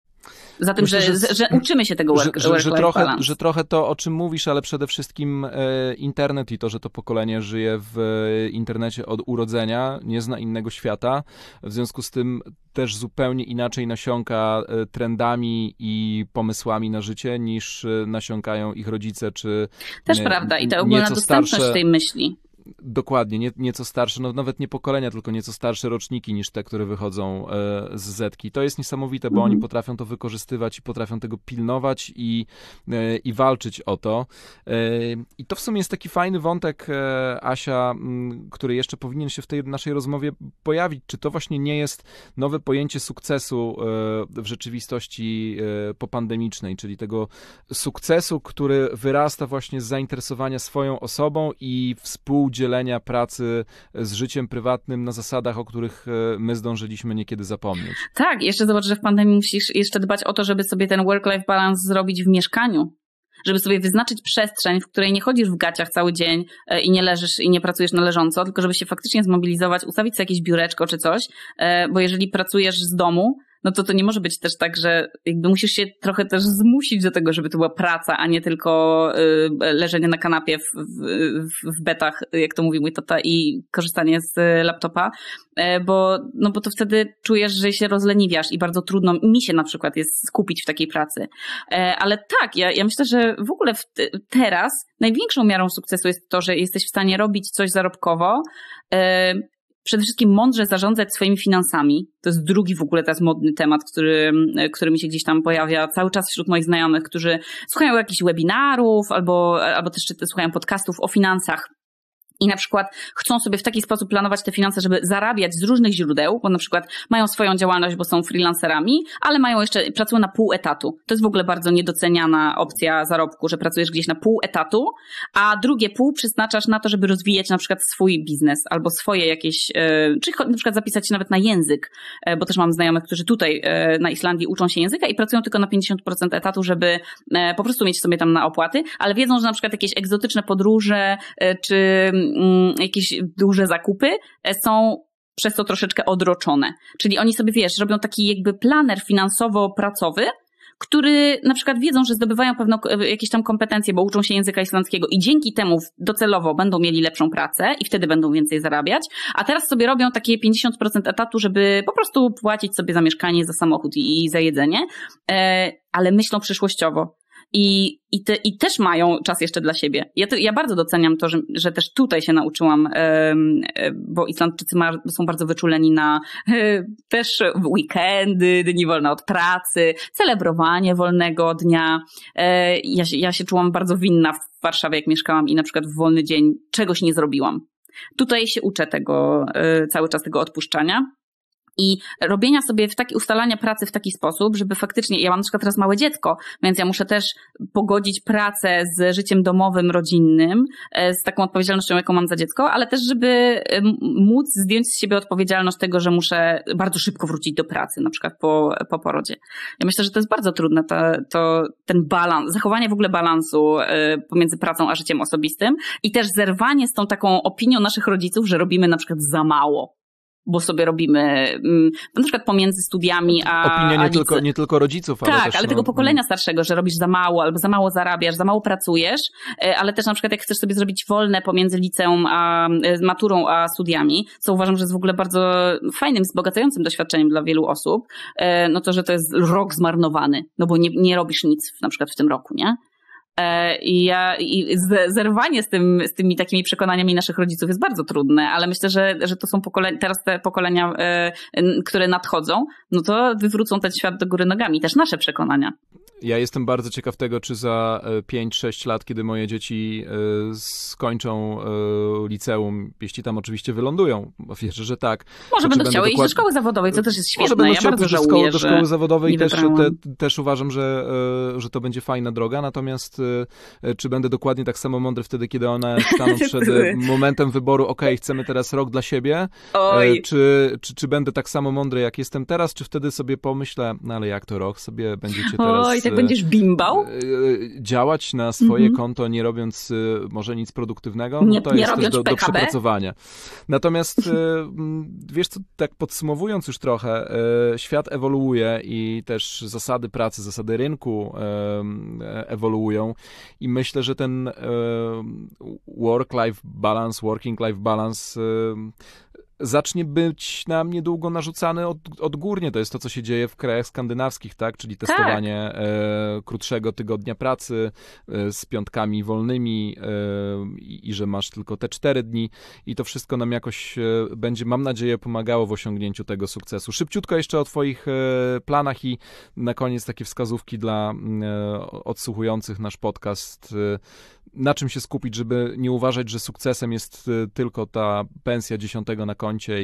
B: Za tym,
A: myślę,
B: że uczymy się tego work-life balance.
A: Że trochę to, o czym mówisz, ale przede wszystkim internet i to, że to pokolenie żyje w internecie od urodzenia, nie zna innego świata. W związku z tym też zupełnie inaczej nasiąka trendami i pomysłami na życie, niż nasiąkają ich rodzice, czy
B: też prawda. I ta ogólna dostępność tej myśli.
A: Dokładnie, nieco starsze, no nawet nie pokolenia, tylko nieco starsze roczniki niż te, które wychodzą z Zetki. To jest niesamowite, bo oni potrafią to wykorzystywać i potrafią tego pilnować i walczyć o to. I to w sumie jest taki fajny wątek, Asia, który jeszcze powinien się w tej naszej rozmowie pojawić. Czy to właśnie nie jest nowe pojęcie sukcesu w rzeczywistości popandemicznej, czyli tego sukcesu, który wyrasta właśnie z zainteresowania swoją osobą i współdzielenia pracy z życiem prywatnym na zasadach, o których my zdążyliśmy niekiedy zapomnieć.
B: Tak, jeszcze zobacz, że w pandemii musisz jeszcze dbać o to, żeby sobie ten work-life balance zrobić w mieszkaniu. Żeby sobie wyznaczyć przestrzeń, w której nie chodzisz w gaciach cały dzień i nie leżysz i nie pracujesz na leżąco, tylko żeby się faktycznie zmobilizować, ustawić sobie jakieś biureczko czy coś, bo jeżeli pracujesz z domu, no to nie może być też tak, że jakby musisz się trochę też zmusić do tego, żeby to była praca, a nie tylko leżenie na kanapie w betach, jak to mówi mój tata, i korzystanie z laptopa, bo to wtedy czujesz, że się rozleniwiasz i bardzo trudno mi się na przykład jest skupić w takiej pracy. Ale tak, ja myślę, że w ogóle teraz największą miarą sukcesu jest to, że jesteś w stanie robić coś zarobkowo, przede wszystkim mądrze zarządzać swoimi finansami. To jest drugi w ogóle teraz modny temat, który mi się gdzieś tam pojawia cały czas wśród moich znajomych, którzy słuchają jakichś webinarów albo też słuchają podcastów o finansach. I na przykład chcą sobie w taki sposób planować te finanse, żeby zarabiać z różnych źródeł, bo na przykład mają swoją działalność, bo są freelancerami, ale pracują na pół etatu. To jest w ogóle bardzo niedoceniana opcja zarobku, że pracujesz gdzieś na pół etatu, a drugie pół przeznaczasz na to, żeby rozwijać na przykład swój biznes albo swoje jakieś, czy na przykład zapisać się nawet na język, bo też mam znajomych, którzy tutaj na Islandii uczą się języka i pracują tylko na 50% etatu, żeby po prostu mieć sobie tam na opłaty, ale wiedzą, że na przykład jakieś egzotyczne podróże, czy jakieś duże zakupy są przez to troszeczkę odroczone. Czyli oni sobie, robią taki jakby planer finansowo-pracowy, który na przykład wiedzą, że zdobywają pewne jakieś tam kompetencje, bo uczą się języka islandzkiego i dzięki temu docelowo będą mieli lepszą pracę i wtedy będą więcej zarabiać, a teraz sobie robią takie 50% etatu, żeby po prostu płacić sobie za mieszkanie, za samochód i za jedzenie, ale myślą przyszłościowo. I też mają czas jeszcze dla siebie. Ja bardzo doceniam to, że też tutaj się nauczyłam, bo Islandczycy są bardzo wyczuleni na też weekendy, dni wolne od pracy, celebrowanie wolnego dnia. Ja się czułam bardzo winna w Warszawie, jak mieszkałam i na przykład w wolny dzień czegoś nie zrobiłam. Tutaj się uczę tego, cały czas tego odpuszczania. I robienia sobie ustalania pracy w taki sposób, żeby faktycznie, ja mam na przykład teraz małe dziecko, więc ja muszę też pogodzić pracę z życiem domowym, rodzinnym, z taką odpowiedzialnością, jaką mam za dziecko, ale też, żeby móc zdjąć z siebie odpowiedzialność tego, że muszę bardzo szybko wrócić do pracy, na przykład po porodzie. Ja myślę, że to jest bardzo trudne, ten balans, zachowanie w ogóle balansu pomiędzy pracą a życiem osobistym i też zerwanie z tą taką opinią naszych rodziców, że robimy na przykład za mało. bo sobie robimy, na przykład pomiędzy studiami
A: Opinia nie tylko rodziców, ale
B: tak,
A: też...
B: ale tego pokolenia starszego, że robisz za mało, albo za mało zarabiasz, za mało pracujesz, ale też na przykład jak chcesz sobie zrobić wolne pomiędzy liceum a maturą a studiami, co uważam, że jest w ogóle bardzo fajnym, wzbogacającym doświadczeniem dla wielu osób, no to, że to jest rok zmarnowany, no bo nie robisz nic na przykład w tym roku, nie? I zerwanie z tymi takimi przekonaniami naszych rodziców jest bardzo trudne, ale myślę, że to są teraz te pokolenia, które nadchodzą, no to wywrócą ten świat do góry nogami, też nasze przekonania.
A: Ja jestem bardzo ciekaw tego, czy za 5-6 lat, kiedy moje dzieci skończą liceum, jeśli tam oczywiście wylądują, wierzę, że tak.
B: Może będą chciały iść do szkoły zawodowej, to też jest świetne.
A: Może będą chciały
B: bardzo
A: żałuję, do szkoły zawodowej
B: i
A: też uważam, że to będzie fajna droga, natomiast czy będę dokładnie tak samo mądry wtedy, kiedy one staną przed momentem wyboru, okej, chcemy teraz rok dla siebie, czy będę tak samo mądry, jak jestem teraz, czy wtedy sobie pomyślę, no ale jak to rok sobie będziecie teraz...
B: tak będziesz bimbał?
A: Działać na swoje konto, nie robiąc może nic produktywnego, no to jest też do przepracowania. Natomiast wiesz co, tak podsumowując już trochę, świat ewoluuje i też zasady pracy, zasady rynku ewoluują i myślę, że ten working-life balance zacznie być nam niedługo narzucany odgórnie. To jest to, co się dzieje w krajach skandynawskich, tak? Czyli testowanie krótszego tygodnia pracy z piątkami wolnymi i że masz tylko te 4 dni i to wszystko nam jakoś będzie, mam nadzieję, pomagało w osiągnięciu tego sukcesu. Szybciutko jeszcze o twoich planach i na koniec takie wskazówki dla odsłuchujących nasz podcast. Na czym się skupić, żeby nie uważać, że sukcesem jest tylko ta pensja 10 na koncie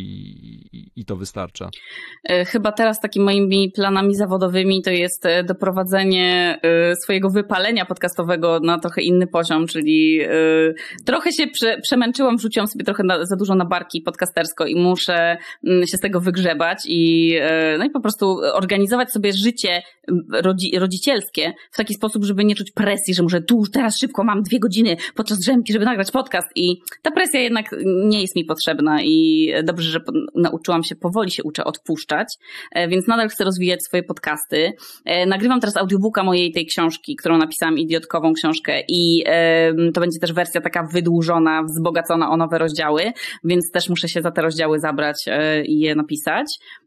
A: i to wystarcza?
B: Chyba teraz takimi moimi planami zawodowymi to jest doprowadzenie swojego wypalenia podcastowego na trochę inny poziom, czyli trochę się przemęczyłam, wrzuciłam sobie trochę za dużo na barki podcastersko i muszę się z tego wygrzebać no i po prostu organizować sobie życie rodzicielskie w taki sposób, żeby nie czuć presji, że muszę teraz szybko, mam 2 godziny podczas drzemki, żeby nagrać podcast i ta presja jednak nie jest mi potrzebna i dobrze, że powoli się uczę odpuszczać, więc nadal chcę rozwijać swoje podcasty. Nagrywam teraz audiobooka mojej tej książki, którą napisałam, idiotkową książkę i to będzie też wersja taka wydłużona, wzbogacona o nowe rozdziały, więc też muszę się za te rozdziały zabrać i je napisać.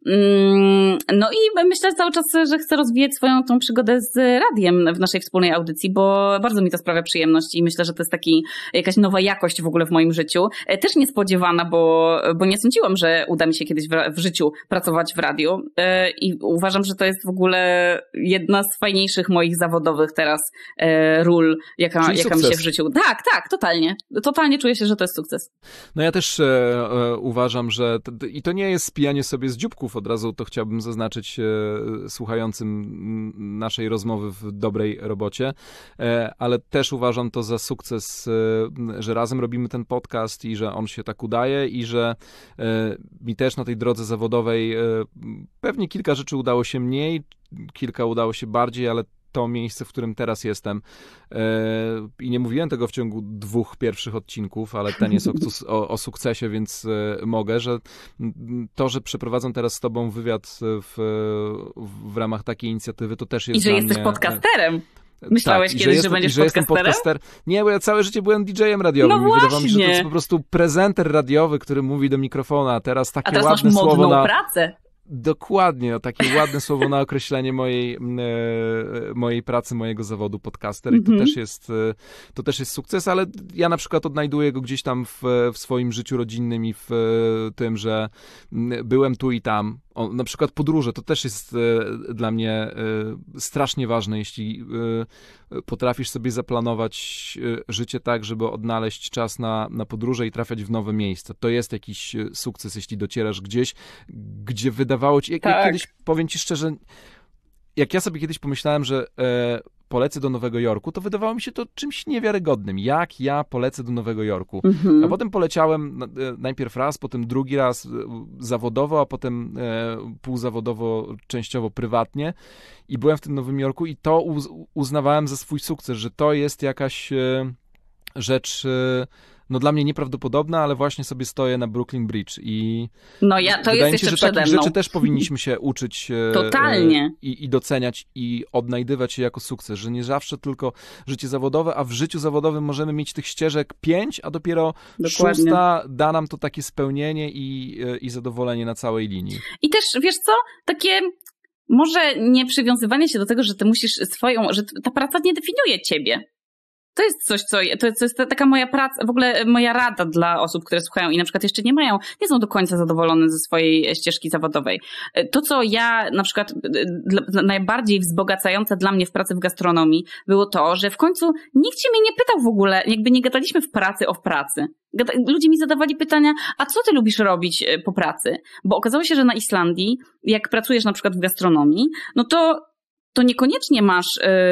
B: No i myślę cały czas, że chcę rozwijać swoją tą przygodę z radiem w naszej wspólnej audycji, bo bardzo mi to sprawia przyjemność i myślę, że to jest jakaś nowa jakość w ogóle w moim życiu. Też niespodziewana, bo nie sądziłam, że uda mi się kiedyś w życiu pracować w radiu i uważam, że to jest w ogóle jedna z fajniejszych moich zawodowych teraz ról, jaka mi się w życiu... Tak, totalnie. Totalnie czuję się, że to jest sukces.
A: No ja też uważam, że i to nie jest spijanie sobie z dzióbków, od razu to chciałbym zaznaczyć słuchającym naszej rozmowy w dobrej robocie, ale też uważam to za sukces, że razem robimy ten podcast i że on się tak udaje i że mi też na tej drodze zawodowej pewnie kilka rzeczy udało się mniej, kilka udało się bardziej, ale to miejsce, w którym teraz jestem. I nie mówiłem tego w ciągu 2 pierwszych odcinków, ale ten jest o sukcesie, więc mogę, że to, że przeprowadzam teraz z tobą wywiad w ramach takiej inicjatywy, to też jest
B: I że jesteś podcasterem. Myślałeś kiedyś, że będziesz podcasterem?
A: Nie, bo ja całe życie byłem DJ-em radiowym.
B: No
A: wydawało mi się, że to jest po prostu prezenter radiowy, który mówi do mikrofonu, a teraz takie
B: teraz
A: ładne
B: masz
A: słowo
B: modną pracę.
A: Dokładnie, takie ładne słowo na określenie mojej pracy, mojego zawodu podcaster i to też jest sukces, ale ja na przykład odnajduję go gdzieś tam w swoim życiu rodzinnym i w tym, że byłem tu i tam. Na przykład podróże, to też jest dla mnie strasznie ważne, jeśli potrafisz sobie zaplanować życie tak, żeby odnaleźć czas na podróże i trafiać w nowe miejsca. To jest jakiś sukces, jeśli docierasz gdzieś, gdzie wydawało ci... Jak kiedyś, powiem ci szczerze, jak ja sobie kiedyś pomyślałem, że polecę do Nowego Jorku, to wydawało mi się to czymś niewiarygodnym. Jak ja polecę do Nowego Jorku? A potem poleciałem najpierw raz, potem drugi raz zawodowo, a potem półzawodowo, częściowo prywatnie i byłem w tym Nowym Jorku i to uznawałem za swój sukces, że to jest jakaś rzecz no dla mnie nieprawdopodobna, ale właśnie sobie stoję na Brooklyn Bridge i
B: to jest jeszcze przede mną.
A: Takich rzeczy też powinniśmy się uczyć
B: Totalnie.
A: I doceniać i odnajdywać je jako sukces, że nie zawsze tylko życie zawodowe, a w życiu zawodowym możemy mieć tych ścieżek 5, a dopiero
B: Dokładnie.
A: 6 da nam to takie spełnienie i zadowolenie na całej linii. I
B: też, wiesz co, takie może nie przywiązywanie się do tego, że ty musisz że ta praca nie definiuje ciebie. To jest coś, to jest taka moja praca, w ogóle moja rada dla osób, które słuchają i na przykład jeszcze nie są do końca zadowolone ze swojej ścieżki zawodowej. To, co ja na przykład najbardziej wzbogacające dla mnie w pracy w gastronomii było to, że w końcu nikt się mnie nie pytał w ogóle, jakby nie gadaliśmy w pracy o pracy. Ludzie mi zadawali pytania, a co ty lubisz robić po pracy? Bo okazało się, że na Islandii, jak pracujesz na przykład w gastronomii, no to niekoniecznie masz,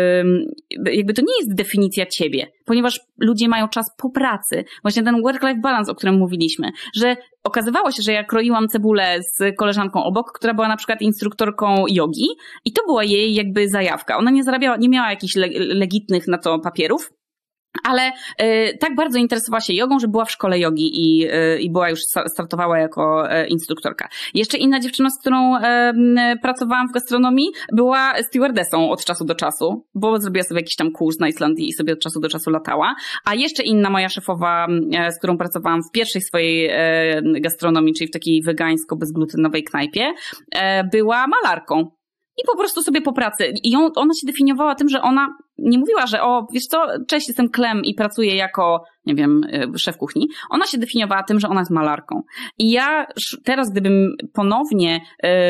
B: jakby to nie jest definicja ciebie, ponieważ ludzie mają czas po pracy. Właśnie ten work-life balance, o którym mówiliśmy, że okazywało się, że ja kroiłam cebulę z koleżanką obok, która była na przykład instruktorką jogi i to była jej jakby zajawka. Ona nie miała jakichś legitnych na to papierów, ale tak bardzo interesowała się jogą, że była w szkole jogi i była już startowała jako instruktorka. Jeszcze inna dziewczyna, z którą pracowałam w gastronomii, była stewardessą od czasu do czasu, bo zrobiła sobie jakiś tam kurs na Islandii i sobie od czasu do czasu latała. A jeszcze inna moja szefowa, z którą pracowałam w pierwszej swojej gastronomii, czyli w takiej wegańsko-bezglutenowej knajpie, była malarką. I po prostu sobie po pracy. I ona się definiowała tym, że ona nie mówiła, że wiesz co, cześć, jestem Klem i pracuję jako, nie wiem, szef kuchni. Ona się definiowała tym, że ona jest malarką. I ja teraz, gdybym ponownie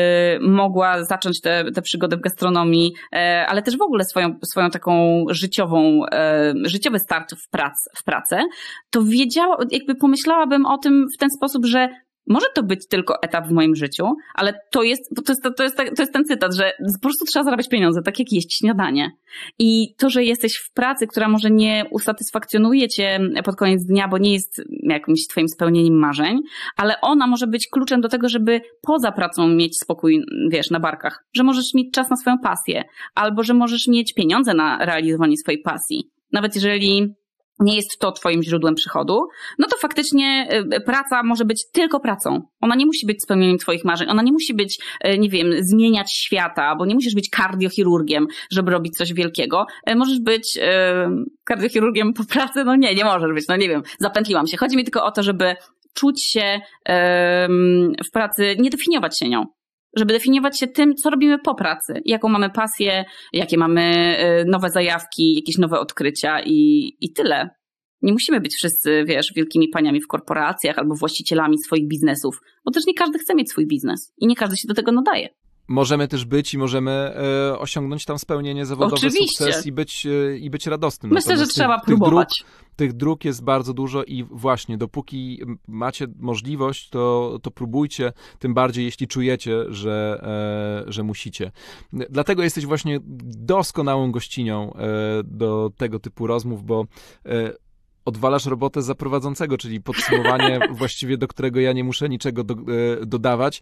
B: mogła zacząć tę przygodę w gastronomii, ale też w ogóle swoją taką życiowy start w pracę, to jakby pomyślałabym o tym w ten sposób, że może to być tylko etap w moim życiu, ale to jest ten cytat, że po prostu trzeba zarabiać pieniądze, tak jak jeść śniadanie. I to, że jesteś w pracy, która może nie usatysfakcjonuje cię pod koniec dnia, bo nie jest jakimś twoim spełnieniem marzeń, ale ona może być kluczem do tego, żeby poza pracą mieć spokój, wiesz, na barkach. Że możesz mieć czas na swoją pasję, albo że możesz mieć pieniądze na realizowanie swojej pasji. Nawet jeżeli nie jest to twoim źródłem przychodu, no to faktycznie praca może być tylko pracą. Ona nie musi być spełnieniem twoich marzeń. Ona nie musi być, nie wiem, zmieniać świata, bo nie musisz być kardiochirurgiem, żeby robić coś wielkiego. Możesz być kardiochirurgiem po pracy? No nie możesz być, no nie wiem, zapętliłam się. Chodzi mi tylko o to, żeby czuć się w pracy, nie definiować się nią. Żeby definiować się tym, co robimy po pracy, jaką mamy pasję, jakie mamy nowe zajawki, jakieś nowe odkrycia i tyle. Nie musimy być wszyscy, wiesz, wielkimi paniami w korporacjach albo właścicielami swoich biznesów, bo też nie każdy chce mieć swój biznes i nie każdy się do tego nadaje.
A: Możemy też być i możemy osiągnąć tam spełnienie zawodowe,
B: oczywiście.
A: Sukces i być radosnym.
B: Myślę, że trzeba próbować.
A: Tych dróg jest bardzo dużo i właśnie dopóki macie możliwość, to próbujcie, tym bardziej jeśli czujecie, że musicie. Dlatego jesteś właśnie doskonałą gościnią do tego typu rozmów, bo odwalasz robotę za prowadzącego, czyli podsumowanie właściwie, do którego ja nie muszę niczego dodawać.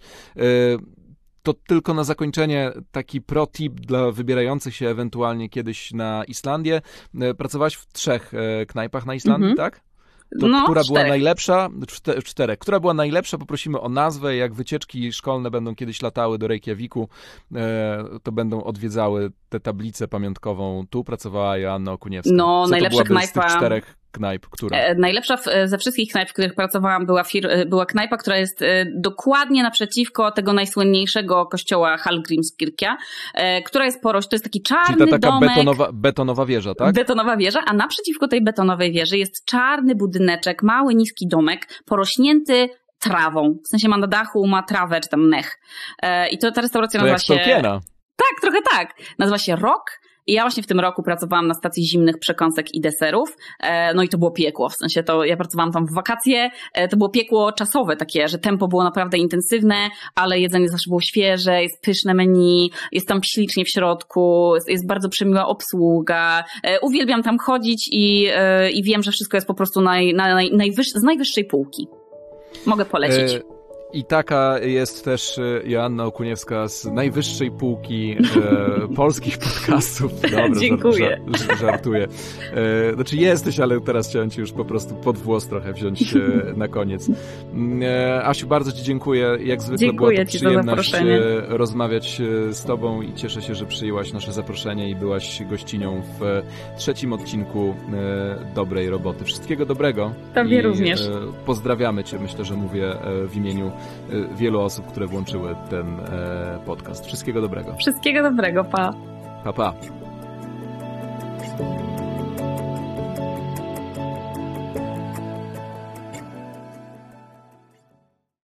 A: To tylko na zakończenie taki pro tip dla wybierających się ewentualnie kiedyś na Islandię. Pracowałaś w 3 knajpach na Islandii, tak? Która była najlepsza? 4. Która była najlepsza? Poprosimy o nazwę. Jak wycieczki szkolne będą kiedyś latały do Reykjaviku, to będą odwiedzały tę tablicę pamiątkową. Tu pracowała Joanna Okuniewska.
B: No, najlepsza knajpa.
A: Z tych 4 knajp, która?
B: Najlepsza ze wszystkich knajp, w których pracowałam, była knajpa, która jest dokładnie naprzeciwko tego najsłynniejszego kościoła Hallgrímskirkja, która jest to jest taki czarny
A: czyli ta taka
B: domek.
A: betonowa wieża, tak?
B: Betonowa wieża, a naprzeciwko tej betonowej wieży jest czarny budyneczek, mały, niski domek, porośnięty trawą. W sensie na dachu ma trawę, czy tam mech. I ta restauracja nazywa się...
A: Tolkiena.
B: Tak, trochę tak. Nazywa się Rock. I ja właśnie w tym roku pracowałam na stacji zimnych przekąsek i deserów. No i to było piekło, w sensie ja pracowałam tam w wakacje. To było piekło czasowe takie, że tempo było naprawdę intensywne, ale jedzenie zawsze było świeże, jest pyszne menu, jest tam ślicznie w środku, jest bardzo przemiła obsługa. Uwielbiam tam chodzić i wiem, że wszystko jest po prostu z najwyższej półki. Mogę polecić.
A: I taka jest też Joanna Okuniewska z najwyższej półki polskich podcastów. Dobra,
B: dziękuję.
A: Żartuję. Znaczy jesteś, ale teraz chciałem ci już po prostu pod włos trochę wziąć na koniec. Asiu, bardzo ci dziękuję. Jak zwykle była to przyjemność rozmawiać z tobą i cieszę się, że przyjęłaś nasze zaproszenie i byłaś gościnią w 3. odcinku Dobrej Roboty. Wszystkiego dobrego.
B: Tobie również.
A: Pozdrawiamy cię. Myślę, że mówię w imieniu wielu osób, które włączyły ten podcast. Wszystkiego dobrego.
B: Wszystkiego dobrego, pa.
A: Pa, pa.